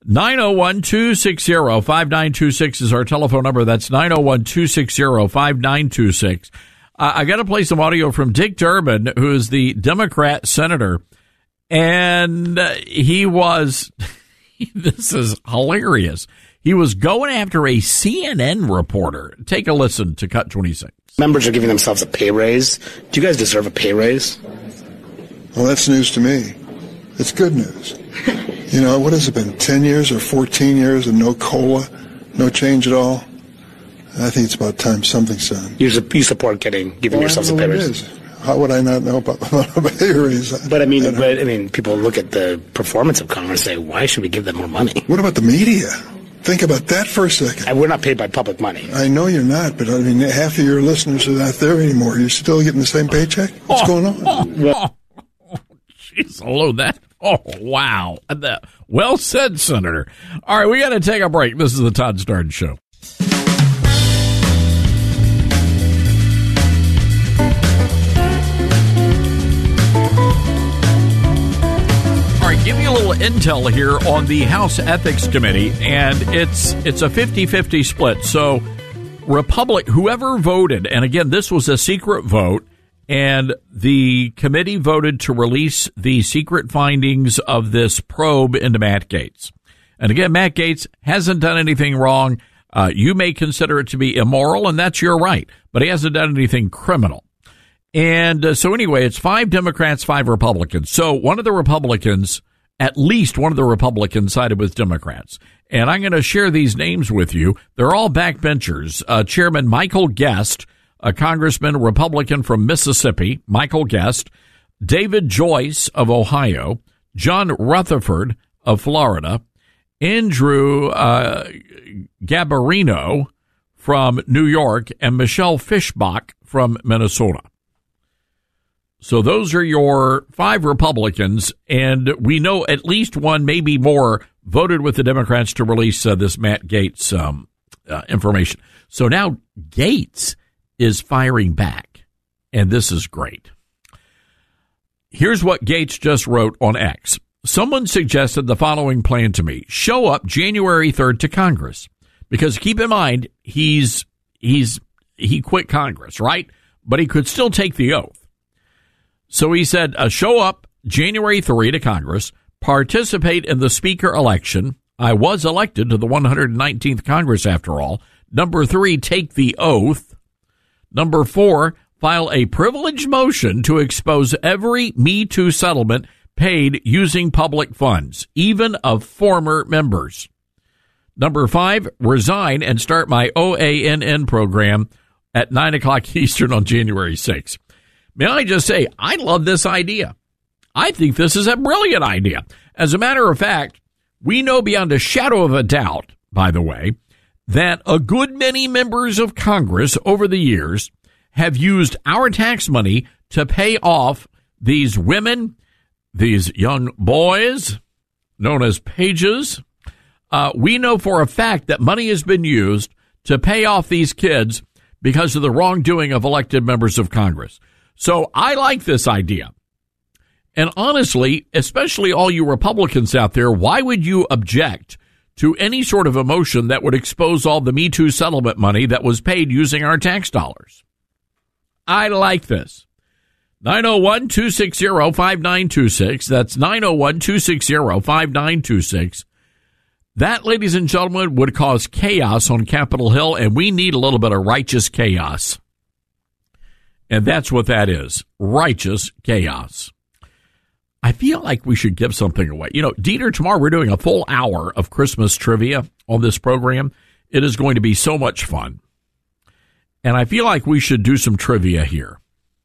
901-260-5926 is our telephone number. That's 901-260-5926. I got to play some audio from Dick Durbin, who is the Democrat senator. And he was, this is hilarious. He was going after a CNN reporter. Take a listen to Cut 26. Members are giving themselves a pay raise. Do you guys deserve a pay raise? Well, that's news to me. It's good news. You know, what has it been, 10 years or 14 years and no COLA, no change at all? I think it's about time something's done. You support giving yourselves a pay raise? How would I not know about a pay raise? But I mean, people look at the performance of Congress and say, why should we give them more money? What about the media? Think about that for a second. And we're not paid by public money. I know you're not, but I mean, half of your listeners are not there anymore. You're still getting the same paycheck? What's going on? Jeez, hello, that. Oh, wow. Well said, Senator. All right, we got to take a break. This is the Todd Starnes Show. All right, give you a little intel here on the House Ethics Committee, and it's a 50-50 split. So, whoever voted, and again, this was a secret vote, and the committee voted to release the secret findings of this probe into Matt Gaetz. And again, Matt Gaetz hasn't done anything wrong. You may consider it to be immoral, and that's your right, but he hasn't done anything criminal. And so anyway, it's 5 Democrats, 5 Republicans. So at least one of the Republicans sided with Democrats. And I'm going to share these names with you. They're all backbenchers. Chairman Michael Guest, a congressman, Republican from Mississippi, Michael Guest, David Joyce of Ohio, John Rutherford of Florida, Andrew Garbarino from New York, and Michelle Fischbach from Minnesota. So those are your 5 Republicans, and we know at least one, maybe more, voted with the Democrats to release this Matt Gaetz information. So now Gaetz is firing back, and this is great. Here's what Gaetz just wrote on X. Someone suggested the following plan to me. Show up January 3rd to Congress. Because keep in mind, he quit Congress, right? But he could still take the oath. So he said, show up January 3 to Congress, participate in the speaker election. I was elected to the 119th Congress after all. Number 3, take the oath. Number 4, file a privileged motion to expose every Me Too settlement paid using public funds, even of former members. Number 5, resign and start my OANN program at 9 o'clock Eastern on January 6th. May I just say, I love this idea. I think this is a brilliant idea. As a matter of fact, we know beyond a shadow of a doubt, by the way, that a good many members of Congress over the years have used our tax money to pay off these women, these young boys, known as pages. We know for a fact that money has been used to pay off these kids because of the wrongdoing of elected members of Congress. So I like this idea. And honestly, especially all you Republicans out there, why would you object to any sort of a motion that would expose all the Me Too settlement money that was paid using our tax dollars? I like this. 901-260-5926. That's 901-260-5926. That, ladies and gentlemen, would cause chaos on Capitol Hill, and we need a little bit of righteous chaos. And that's what that is, righteous chaos. I feel like we should give something away. You know, Dieter, tomorrow we're doing a full hour of Christmas trivia on this program. It is going to be so much fun. And I feel like we should do some trivia here.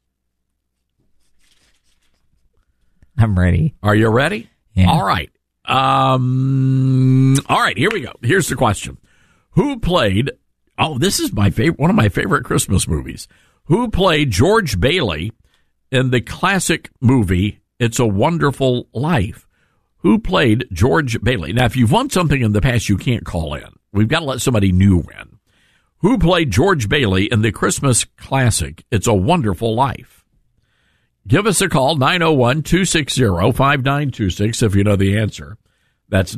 I'm ready. Are you ready? Yeah. All right. All right, here we go. Here's the question. Who played, this is my favorite, one of my favorite Christmas movies. Who played George Bailey in the classic movie It's a Wonderful Life? Who played George Bailey? Now, if you've won something in the past, you can't call in. We've got to let somebody new win. Who played George Bailey in the Christmas classic It's a Wonderful Life? Give us a call, 901-260-5926, if you know the answer. That's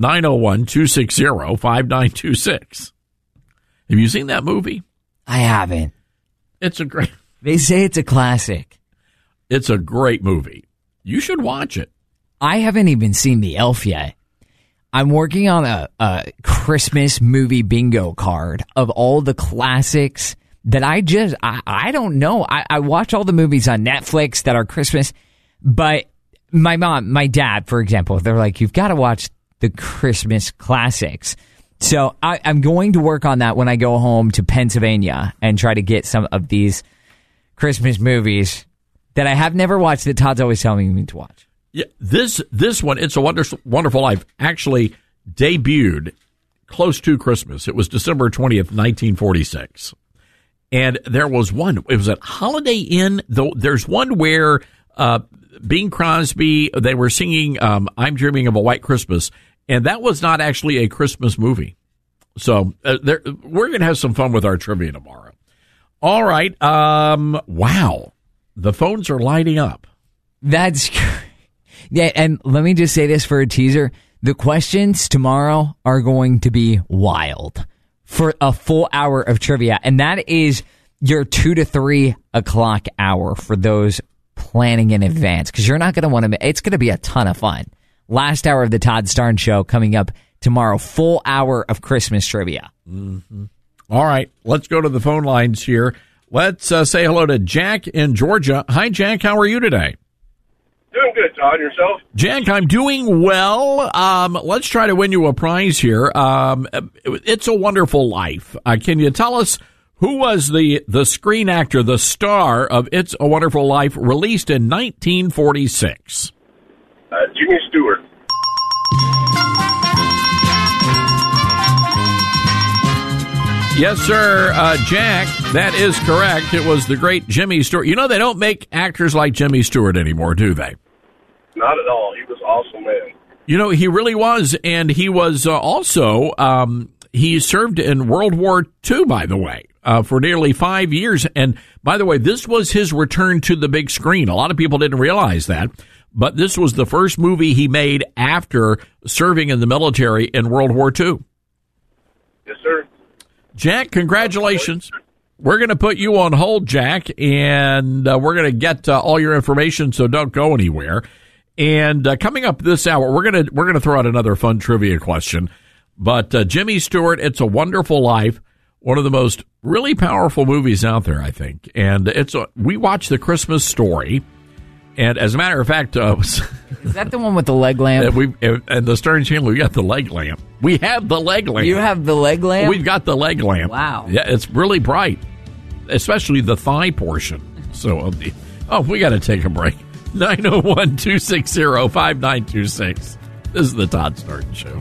901-260-5926. Have you seen that movie? I haven't. It's a great... They say it's a classic. It's a great movie. You should watch it. I haven't even seen The Elf yet. I'm working on a Christmas movie bingo card of all the classics that I don't know. I watch all the movies on Netflix that are Christmas, but my dad, for example, they're like, you've got to watch the Christmas classics. So I'm going to work on that when I go home to Pennsylvania and try to get some of these Christmas movies that I have never watched that Todd's always telling me to watch. Yeah, this one, It's a Wonderful Life, actually debuted close to Christmas. It was December 20th, 1946. And there was one, it was at Holiday Inn, though there's one where Bing Crosby, they were singing I'm Dreaming of a White Christmas, and that was not actually a Christmas movie. So we're going to have some fun with our trivia tomorrow. All right. Wow. The phones are lighting up. That's yeah, and let me just say this for a teaser. The questions tomorrow are going to be wild for a full hour of trivia, and that is your 2 to 3 o'clock hour for those planning in advance, because you're not going to want to. It's going to be a ton of fun. Last hour of the Todd Starnes Show coming up tomorrow. Full hour of Christmas trivia. Mm-hmm. All right, let's go to the phone lines here. Let's say hello to Jack in Georgia. Hi, Jack. How are you today? Doing good, Todd. Yourself? Jack, I'm doing well. Let's try to win you a prize here. It's a Wonderful Life. Can you tell us who was the screen actor, the star of It's a Wonderful Life, released in 1946? Jimmy Stewart. Yes, sir, Jack, that is correct. It was the great Jimmy Stewart. You know, they don't make actors like Jimmy Stewart anymore, do they? Not at all. He was an awesome man. You know, he really was, and he was also, he served in World War II, by the way, for nearly 5 years. And, by the way, this was his return to the big screen. A lot of people didn't realize that, but this was the first movie he made after serving in the military in World War II. Yes, sir. Jack, congratulations. We're going to put you on hold, Jack, and we're going to get all your information, so don't go anywhere. And coming up this hour, we're going to throw out another fun trivia question. But Jimmy Stewart, It's a Wonderful Life, one of the most really powerful movies out there, I think. And we watched The Christmas Story. And as a matter of fact, is that the one with the leg lamp? And the Stern channel, we got the leg lamp. We have the leg lamp. You have the leg lamp? We've got the leg lamp. Wow. Yeah, it's really bright. especially the thigh portion. So, we got to take a break. 901-260-5926. This is the Todd Startin Show.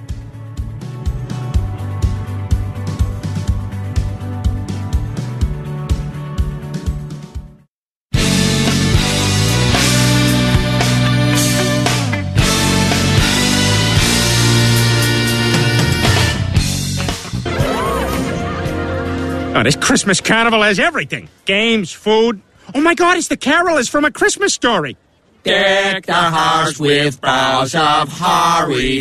Oh, this Christmas carnival has everything. Games, food. Oh, my God, it's the carolers from A Christmas Story. Deck the house with boughs of holly.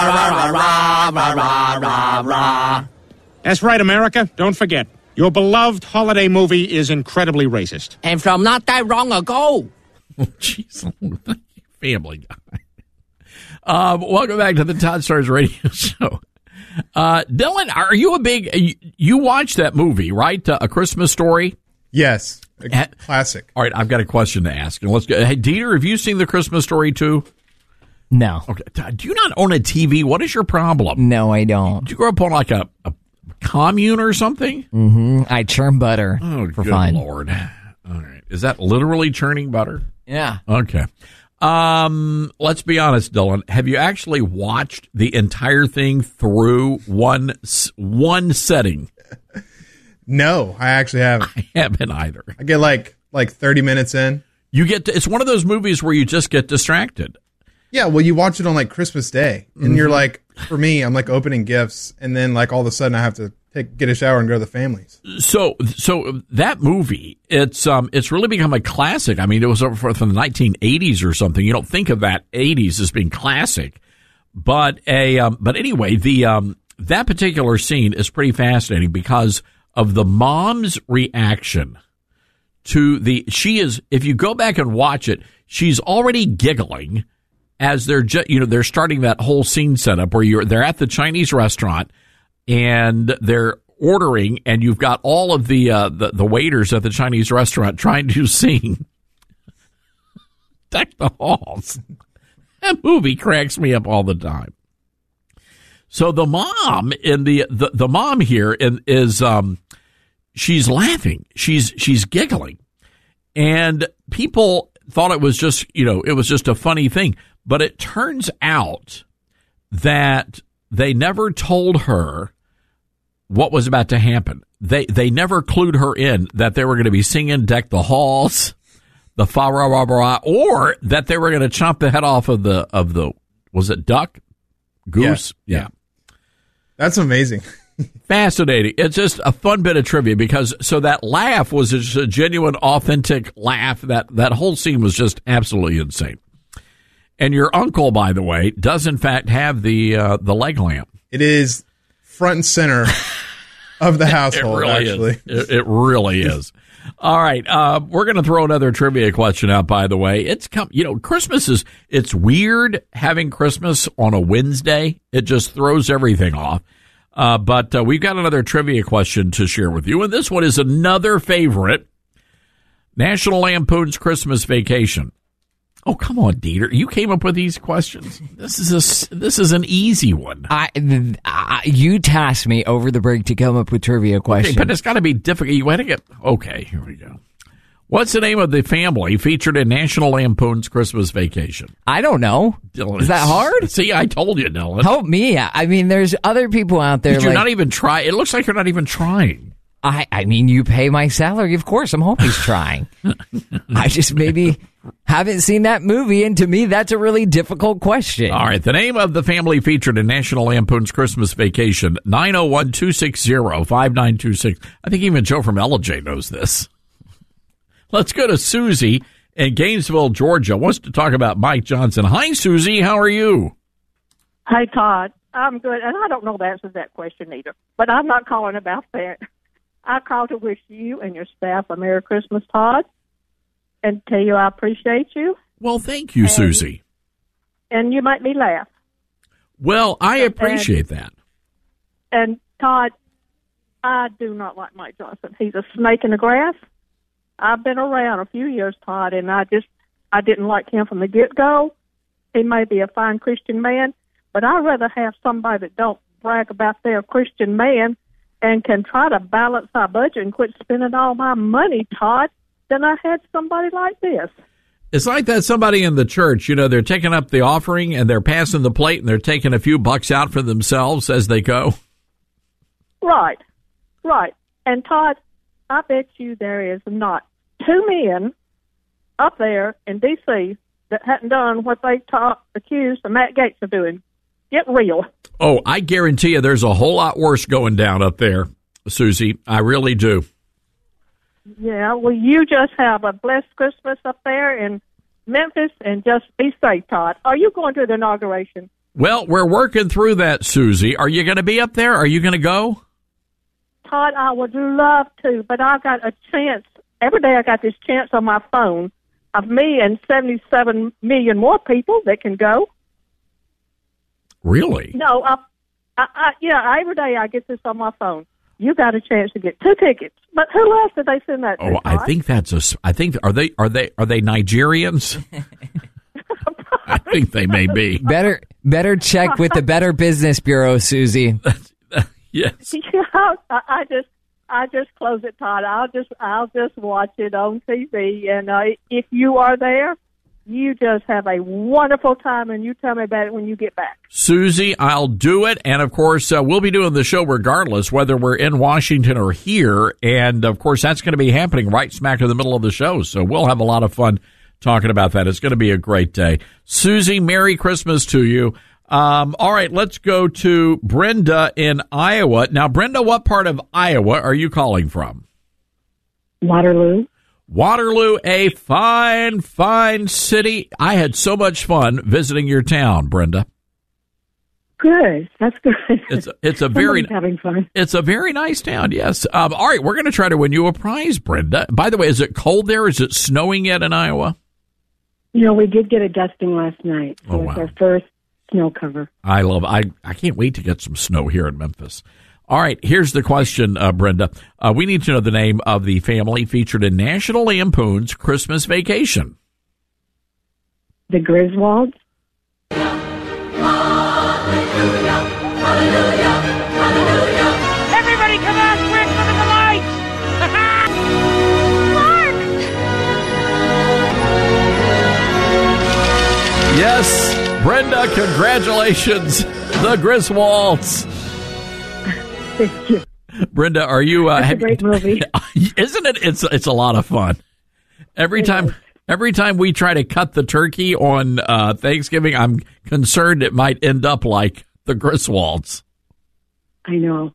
Fa-ra-ra-ra-ra-ra-ra-ra-ra. That's right, America. Don't forget, your beloved holiday movie is incredibly racist. And from not that long ago. Oh, jeez. Family Guy. Welcome back to the Todd Startin Radio Show. Dylan, are you you watched that movie, right? A Christmas Story? Yes. Classic. All right, I've got a question to ask. And let's go. Hey, Dieter, have you seen the Christmas Story too? No. Okay. Do you not own a TV? What is your problem? No, I don't. Did you grow up on like a commune or something? Mm-hmm. I churn butter for good fun. Lord. All right. Is that literally churning butter? Yeah. Okay. Let's be honest, Dylan. Have you actually watched the entire thing through one setting? No, I actually haven't. I haven't either. I get like 30 minutes in. It's one of those movies where you just get distracted. Yeah, well, you watch it on like Christmas Day, and you're like, for me, I'm like opening gifts, and then like all of a sudden I have to get a shower and go to the families. So that movie, it's really become a classic. I mean, it was from the 1980s or something. You don't think of that 80s as being classic, but anyway, that particular scene is pretty fascinating because of the mom's reaction to if you go back and watch it, she's already giggling as they're starting that whole scene setup where they're at the Chinese restaurant and they're ordering, and you've got all of the waiters at the Chinese restaurant trying to sing Deck the Halls. That movie cracks me up all the time. So the mom in the mom here is she's laughing, she's giggling, and people thought it was just a funny thing, but it turns out that they never told her what was about to happen. They never clued her in that they were going to be singing Deck the Halls, the fa-ra-ra-ra, or that they were going to chop the head off of the was it duck? Goose? Yeah. That's amazing. Fascinating. It's just a fun bit of trivia because that laugh was just a genuine, authentic laugh. That whole scene was just absolutely insane. And your uncle, by the way, does in fact have the leg lamp. It is front and center of the household. It really is. All right, we're going to throw another trivia question out. By the way, Christmas it's weird having Christmas on a Wednesday. It just throws everything off. But we've got another trivia question to share with you, and this one is another favorite: National Lampoon's Christmas Vacation. Oh, come on, Dieter! You came up with these questions. This is an easy one. You tasked me over the break to come up with trivia questions, but it's got to be difficult. You want to get okay. Here we go. What's the name of the family featured in National Lampoon's Christmas Vacation? I don't know. Dylan, is that hard? See, I told you, Dylan. Help me. I mean, there's other people out there. You're not even trying. It looks like you're not even trying. I mean, you pay my salary. Of course, I'm always trying. I just maybe haven't seen that movie, and to me, that's a really difficult question. All right, the name of the family featured in National Lampoon's Christmas Vacation, 901-260-5926. I think even Joe from LJ knows this. Let's go to Susie in Gainesville, Georgia. Wants to talk about Mike Johnson. Hi, Susie. How are you? Hi, Todd. I'm good, and I don't know the answer to that question either, but I'm not calling about that. I called to wish you and your staff a Merry Christmas, Todd, and tell you I appreciate you. Well, thank you, Susie. And you make me laugh. Well, I appreciate that. And, Todd, I do not like Mike Johnson. He's a snake in the grass. I've been around a few years, Todd, and I didn't like him from the get-go. He may be a fine Christian man, but I'd rather have somebody that don't brag about their Christian man and can try to balance our budget and quit spending all my money, Todd, then I had somebody like this. It's like that somebody in the church, you know, they're taking up the offering and they're passing the plate and they're taking a few bucks out for themselves as they go. Right. And Todd, I bet you there is not two men up there in D.C. that hadn't done what they accused of Matt Gaetz of doing. Get real. Oh, I guarantee you there's a whole lot worse going down up there, Susie. I really do. Yeah, well, you just have a blessed Christmas up there in Memphis, and just be safe, Todd. Are you going to the inauguration? Well, we're working through that, Susie. Are you going to be up there? Are you going to go? Todd, I would love to, but I've got a chance. Every day I got this chance on my phone of me and 77 million more people that can go. Really? No, every day I get this on my phone. You got a chance to get 2 tickets. But who else did they send that to? Oh, I think are they Nigerians? I think they may be. Better check with the Better Business Bureau, Susie. Yes. Yeah, I just close it, Todd. I'll just watch it on TV, and if you are there, you just have a wonderful time, and you tell me about it when you get back. Susie, I'll do it. And, of course, we'll be doing the show regardless, whether we're in Washington or here. And, of course, that's going to be happening right smack in the middle of the show. So we'll have a lot of fun talking about that. It's going to be a great day. Susie, Merry Christmas to you. All right, let's go to Brenda in Iowa. Now, Brenda, what part of Iowa are you calling from? Waterloo. Waterloo, a fine, fine city. I had so much fun visiting your town, Brenda. Good. That's good. It's a very having fun. It's a very nice town. Yes. All right, we're going to try to win you a prize, Brenda. By the way, is it cold there? Is it snowing yet in Iowa? You know, we did get a dusting last night. So it's our first snow cover. I can't wait to get some snow here in Memphis. All right, here's the question, Brenda. We need to know the name of the family featured in National Lampoon's Christmas Vacation. The Griswolds. Everybody come out quick, look at the lights! Yes, Brenda, congratulations, the Griswolds. Thank you. Brenda, are you? That's a great movie, isn't it? It's a lot of fun. Every time we try to cut the turkey on Thanksgiving, I'm concerned it might end up like the Griswolds. I know.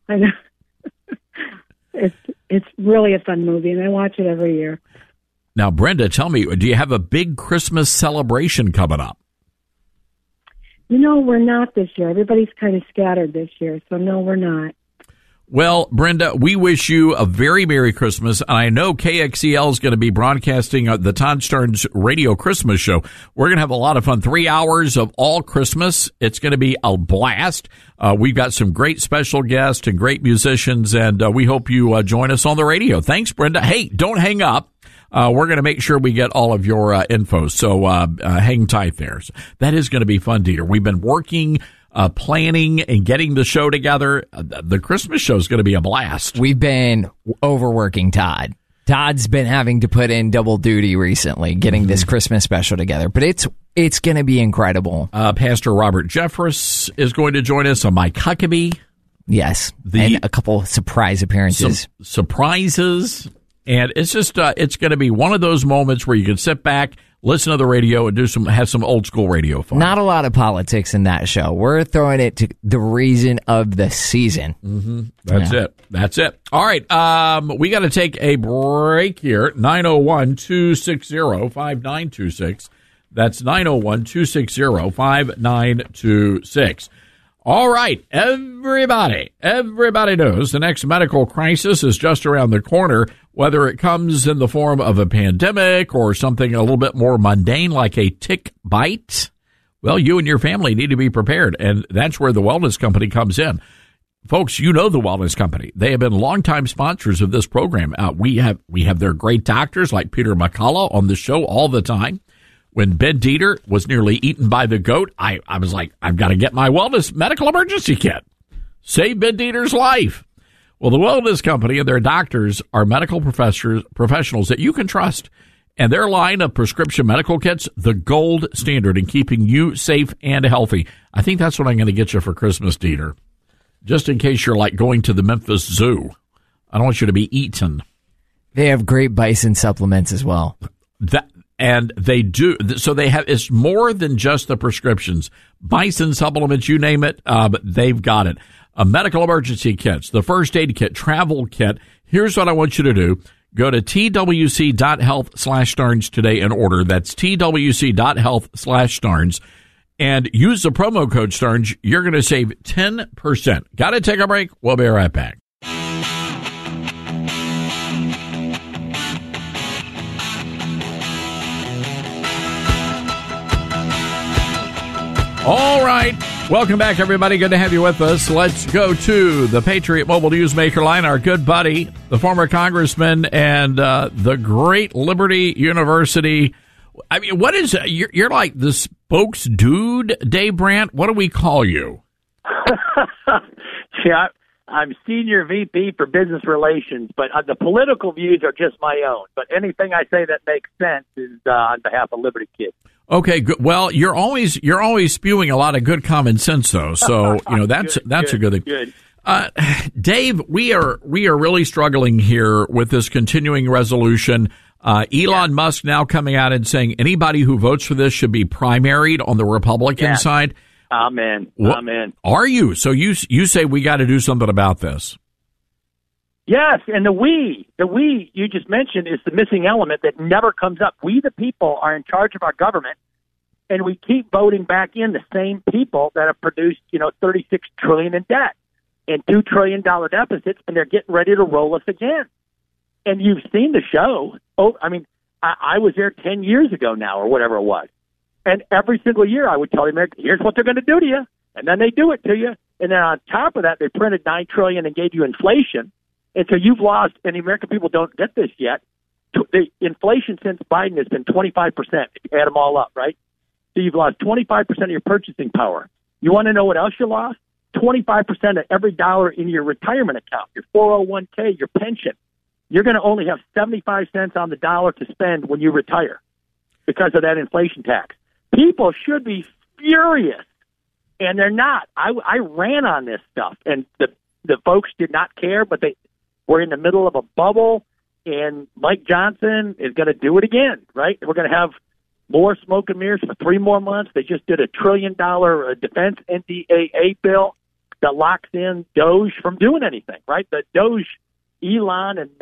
It's really a fun movie, and I watch it every year. Now, Brenda, tell me, do you have a big Christmas celebration coming up? You know, we're not this year. Everybody's kind of scattered this year, so no, we're not. Well, Brenda, we wish you a very Merry Christmas. I know KXEL is going to be broadcasting the Todd Starnes Radio Christmas Show. We're going to have a lot of fun. 3 hours of all Christmas. It's going to be a blast. We've got some great special guests and great musicians, and we hope you join us on the radio. Thanks, Brenda. Hey, don't hang up. We're going to make sure we get all of your info, so hang tight there. So that is going to be fun to hear. We've been working planning and getting the show together. The Christmas show is going to be a blast. We've been overworking Todd. Todd's been having to put in double duty recently, getting this Christmas special together. But it's going to be incredible. Pastor Robert Jeffress is going to join us. Mike Huckabee. Yes, and a couple surprise appearances. Surprises. And it's just it's going to be one of those moments where you can sit back, listen to the radio, and have some old school radio fun. Not a lot of politics in that show. We're throwing it to the reason of the season. Mm-hmm. That's it. All right. We got to take a break here. 901-260-5926. That's 901-260-5926. All right, everybody knows the next medical crisis is just around the corner, whether it comes in the form of a pandemic or something a little bit more mundane like a tick bite. Well, you and your family need to be prepared, and that's where the Wellness Company comes in. Folks, you know the Wellness Company. They have been longtime sponsors of this program. We have their great doctors like Peter McCullough on the show all the time. When Ben Dieter was nearly eaten by the goat, I was like, I've got to get my wellness medical emergency kit. Save Ben Dieter's life. Well, the Wellness Company and their doctors are medical professionals that you can trust. And their line of prescription medical kits, the gold standard in keeping you safe and healthy. I think that's what I'm going to get you for Christmas, Dieter. Just in case you're like going to the Memphis Zoo. I don't want you to be eaten. They have great bison supplements as well. And they do. So they have, it's more than just the prescriptions. Bison supplements, you name it, but they've got it. Medical emergency kits, the first aid kit, travel kit. Here's what I want you to do. Go to twc.health/Starnes today and order. That's twc.health/Starnes. And use the promo code Starnes. You're going to save 10%. Got to take a break. We'll be right back. All right. Welcome back, everybody. Good to have you with us. Let's go to the Patriot Mobile Newsmaker line. Our good buddy, the former congressman and the great Liberty University. I mean, what is you're like the spokes dude, Dave Brandt? What do we call you? Yeah, I'm senior VP for business relations, but the political views are just my own. But anything I say that makes sense is on behalf of Liberty Kids. Okay, good. Well, you're always spewing a lot of good common sense, though. So that's a good thing. Good. Dave, we are really struggling here with this continuing resolution. Elon Musk now coming out and saying anybody who votes for this should be primaried on the Republican side. Amen. Amen. Are you? So you say we got to do something about this? Yes, and the we you just mentioned is the missing element that never comes up. We, the people, are in charge of our government, and we keep voting back in the same people that have produced, $36 trillion in debt and $2 trillion deficits, and they're getting ready to roll us again. And you've seen the show. Oh, I mean, I was there 10 years ago now, or whatever it was, and every single year I would tell the Americans, here's what they're going to do to you, and then they do it to you, and then on top of that, they printed $9 trillion and gave you inflation. And so you've lost, and the American people don't get this yet, the inflation since Biden has been 25%, if you add them all up, right? So you've lost 25% of your purchasing power. You want to know what else you lost? 25% of every dollar in your retirement account, your 401k, your pension. You're going to only have 75 cents on the dollar to spend when you retire because of that inflation tax. People should be furious, and they're not. I ran on this stuff, and the folks did not care, but we're in the middle of a bubble, and Mike Johnson is going to do it again, right? We're going to have more smoke and mirrors for 3 more months. They just did $1 trillion defense NDAA bill that locks in Doge from doing anything, right? The Doge, Elon and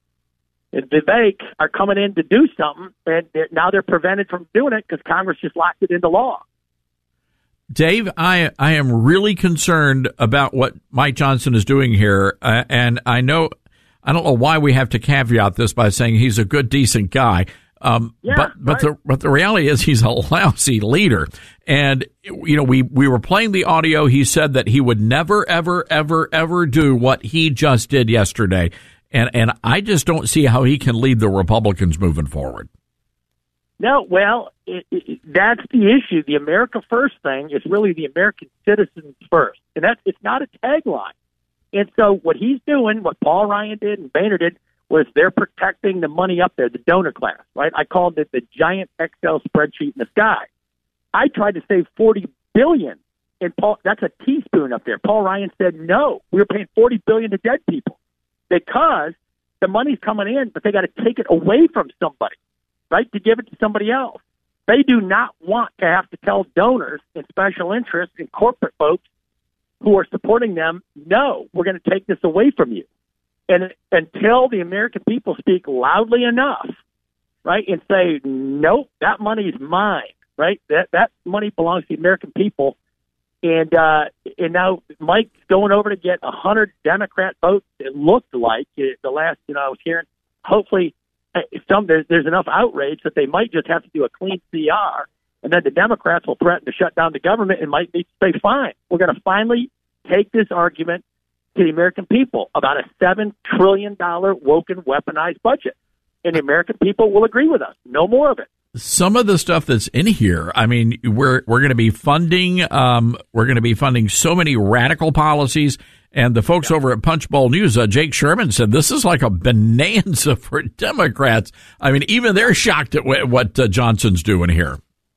Vivek are coming in to do something, and now they're prevented from doing it because Congress just locked it into law. Dave, I am really concerned about what Mike Johnson is doing here, and I don't know why we have to caveat this by saying he's a good, decent guy. But the reality is he's a lousy leader. And we were playing the audio. He said that he would never, ever, ever, ever do what he just did yesterday, and I just don't see how he can lead the Republicans moving forward. No, well, that's the issue. The America First thing is really the American citizens first, and it's not a tagline. And so what he's doing, what Paul Ryan did and Boehner did, was they're protecting the money up there, the donor class, right? I called it the giant Excel spreadsheet in the sky. I tried to save $40 billion, and that's a teaspoon up there. Paul Ryan said no. We were paying $40 billion to dead people because the money's coming in, but they got to take it away from somebody, right, to give it to somebody else. They do not want to have to tell donors and special interests and corporate folks who are supporting them, no, we're going to take this away from you. And until the American people speak loudly enough, right, and say, nope, that money is mine, right, that money belongs to the American people. And now Mike's going over to get 100 Democrat votes, it looked like, the last, I was hearing, hopefully there's enough outrage that they might just have to do a clean CR, and then the Democrats will threaten to shut down the government and might need to say, fine, we're going to finally take this argument to the American people about a $7 trillion woken, weaponized budget. And the American people will agree with us. No more of it. Some of the stuff that's in here, I mean, we're going to be funding so many radical policies, And the folks over at Punchbowl News, Jake Sherman, said this is like a bonanza for Democrats. I mean, even they're shocked at what Johnson's doing here.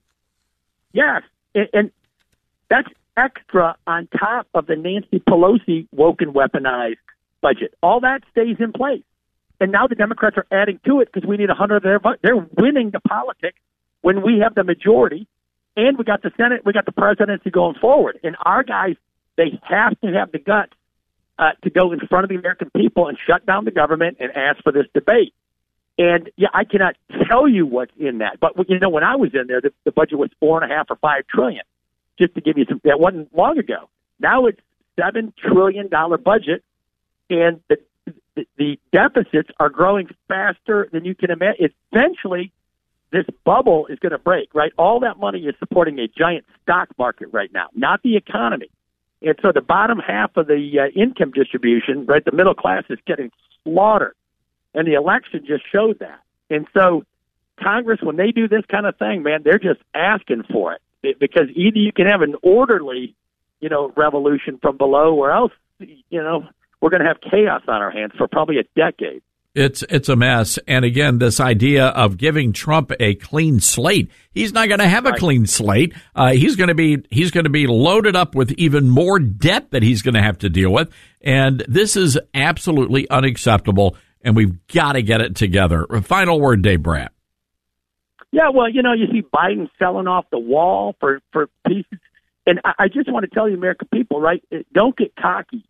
Yes, and that's extra on top of the Nancy Pelosi woke and weaponized budget. All that stays in place. And now the Democrats are adding to it because we need 100 of their votes. They're winning the politics when we have the majority, and we got the Senate, we got the presidency going forward. And our guys, they have to have the guts to go in front of the American people and shut down the government and ask for this debate. And yeah, I cannot tell you what's in that. But you know, when I was in there, the budget was $4.5 or $5 trillion. Just to give you some, that wasn't long ago. Now it's $7 trillion budget, and the deficits are growing faster than you can imagine. Eventually, this bubble is going to break. Right, all that money is supporting a giant stock market right now, not the economy. And so the bottom half of the income distribution, right, the middle class is getting slaughtered. And the election just showed that. And so Congress, when they do this kind of thing, man, they're just asking for it. Because either you can have an orderly, revolution from below, or else, we're going to have chaos on our hands for probably a decade. It's a mess. And again, this idea of giving Trump a clean slate, he's not going to have a clean slate. He's going to be loaded up with even more debt that he's going to have to deal with. And this is absolutely unacceptable. And we've got to get it together. Final word, Dave Brat. Yeah, well, you see Biden selling off the wall for pieces. And I just want to tell you, American people, right, don't get cocky.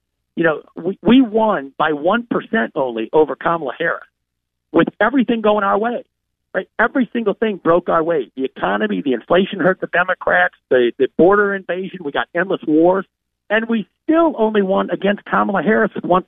We won by 1% only over Kamala Harris with everything going our way, right? Every single thing broke our way. The economy, the inflation hurt the Democrats, the border invasion, we got endless wars, and we still only won against Kamala Harris with 1%.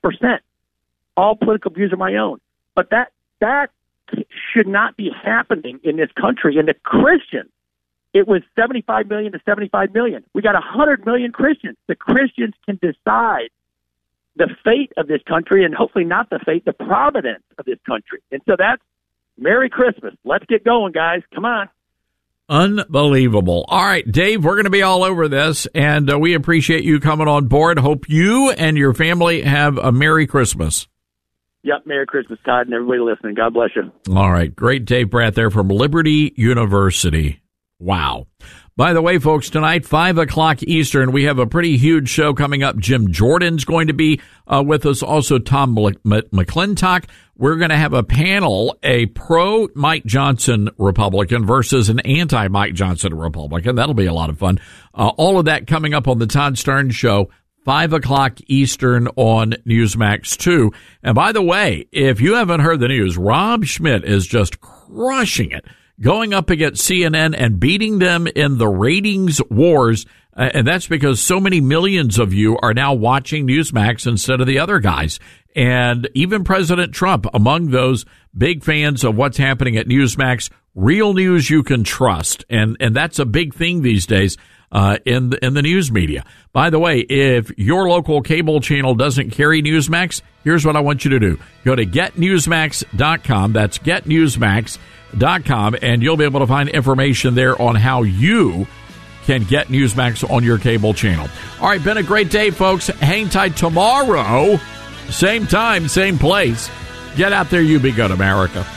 All political views of my own. But that should not be happening in this country. And the Christians, it was 75 million to 75 million. We got 100 million Christians. The Christians can decide the fate of this country, and hopefully not the fate, the providence of this country. And so that's Merry Christmas. Let's get going, guys. Come on. Unbelievable. All right, Dave, we're going to be all over this, and we appreciate you coming on board. Hope you and your family have a Merry Christmas. Yep, Merry Christmas, Todd, and everybody listening. God bless you. All right, great Dave Brat there from Liberty University. Wow. By the way, folks, tonight, 5 o'clock Eastern, we have a pretty huge show coming up. Jim Jordan's going to be with us. Also, Tom McClintock. We're going to have a panel, a pro-Mike Johnson Republican versus an anti-Mike Johnson Republican. That'll be a lot of fun. All of that coming up on the Todd Stern Show, 5 o'clock Eastern on Newsmax 2. And by the way, if you haven't heard the news, Rob Schmidt is just crushing it, going up against CNN and beating them in the ratings wars. And that's because so many millions of you are now watching Newsmax instead of the other guys. And even President Trump, among those big fans of what's happening at Newsmax, real news you can trust. And that's a big thing these days. In the news media. By the way, if your local cable channel doesn't carry Newsmax, here's what I want you to do. Go to getnewsmax.com. That's getnewsmax.com, and you'll be able to find information there on how you can get Newsmax on your cable channel. All right, been a great day, folks. Hang tight tomorrow. Same time, same place. Get out there, you be good, America.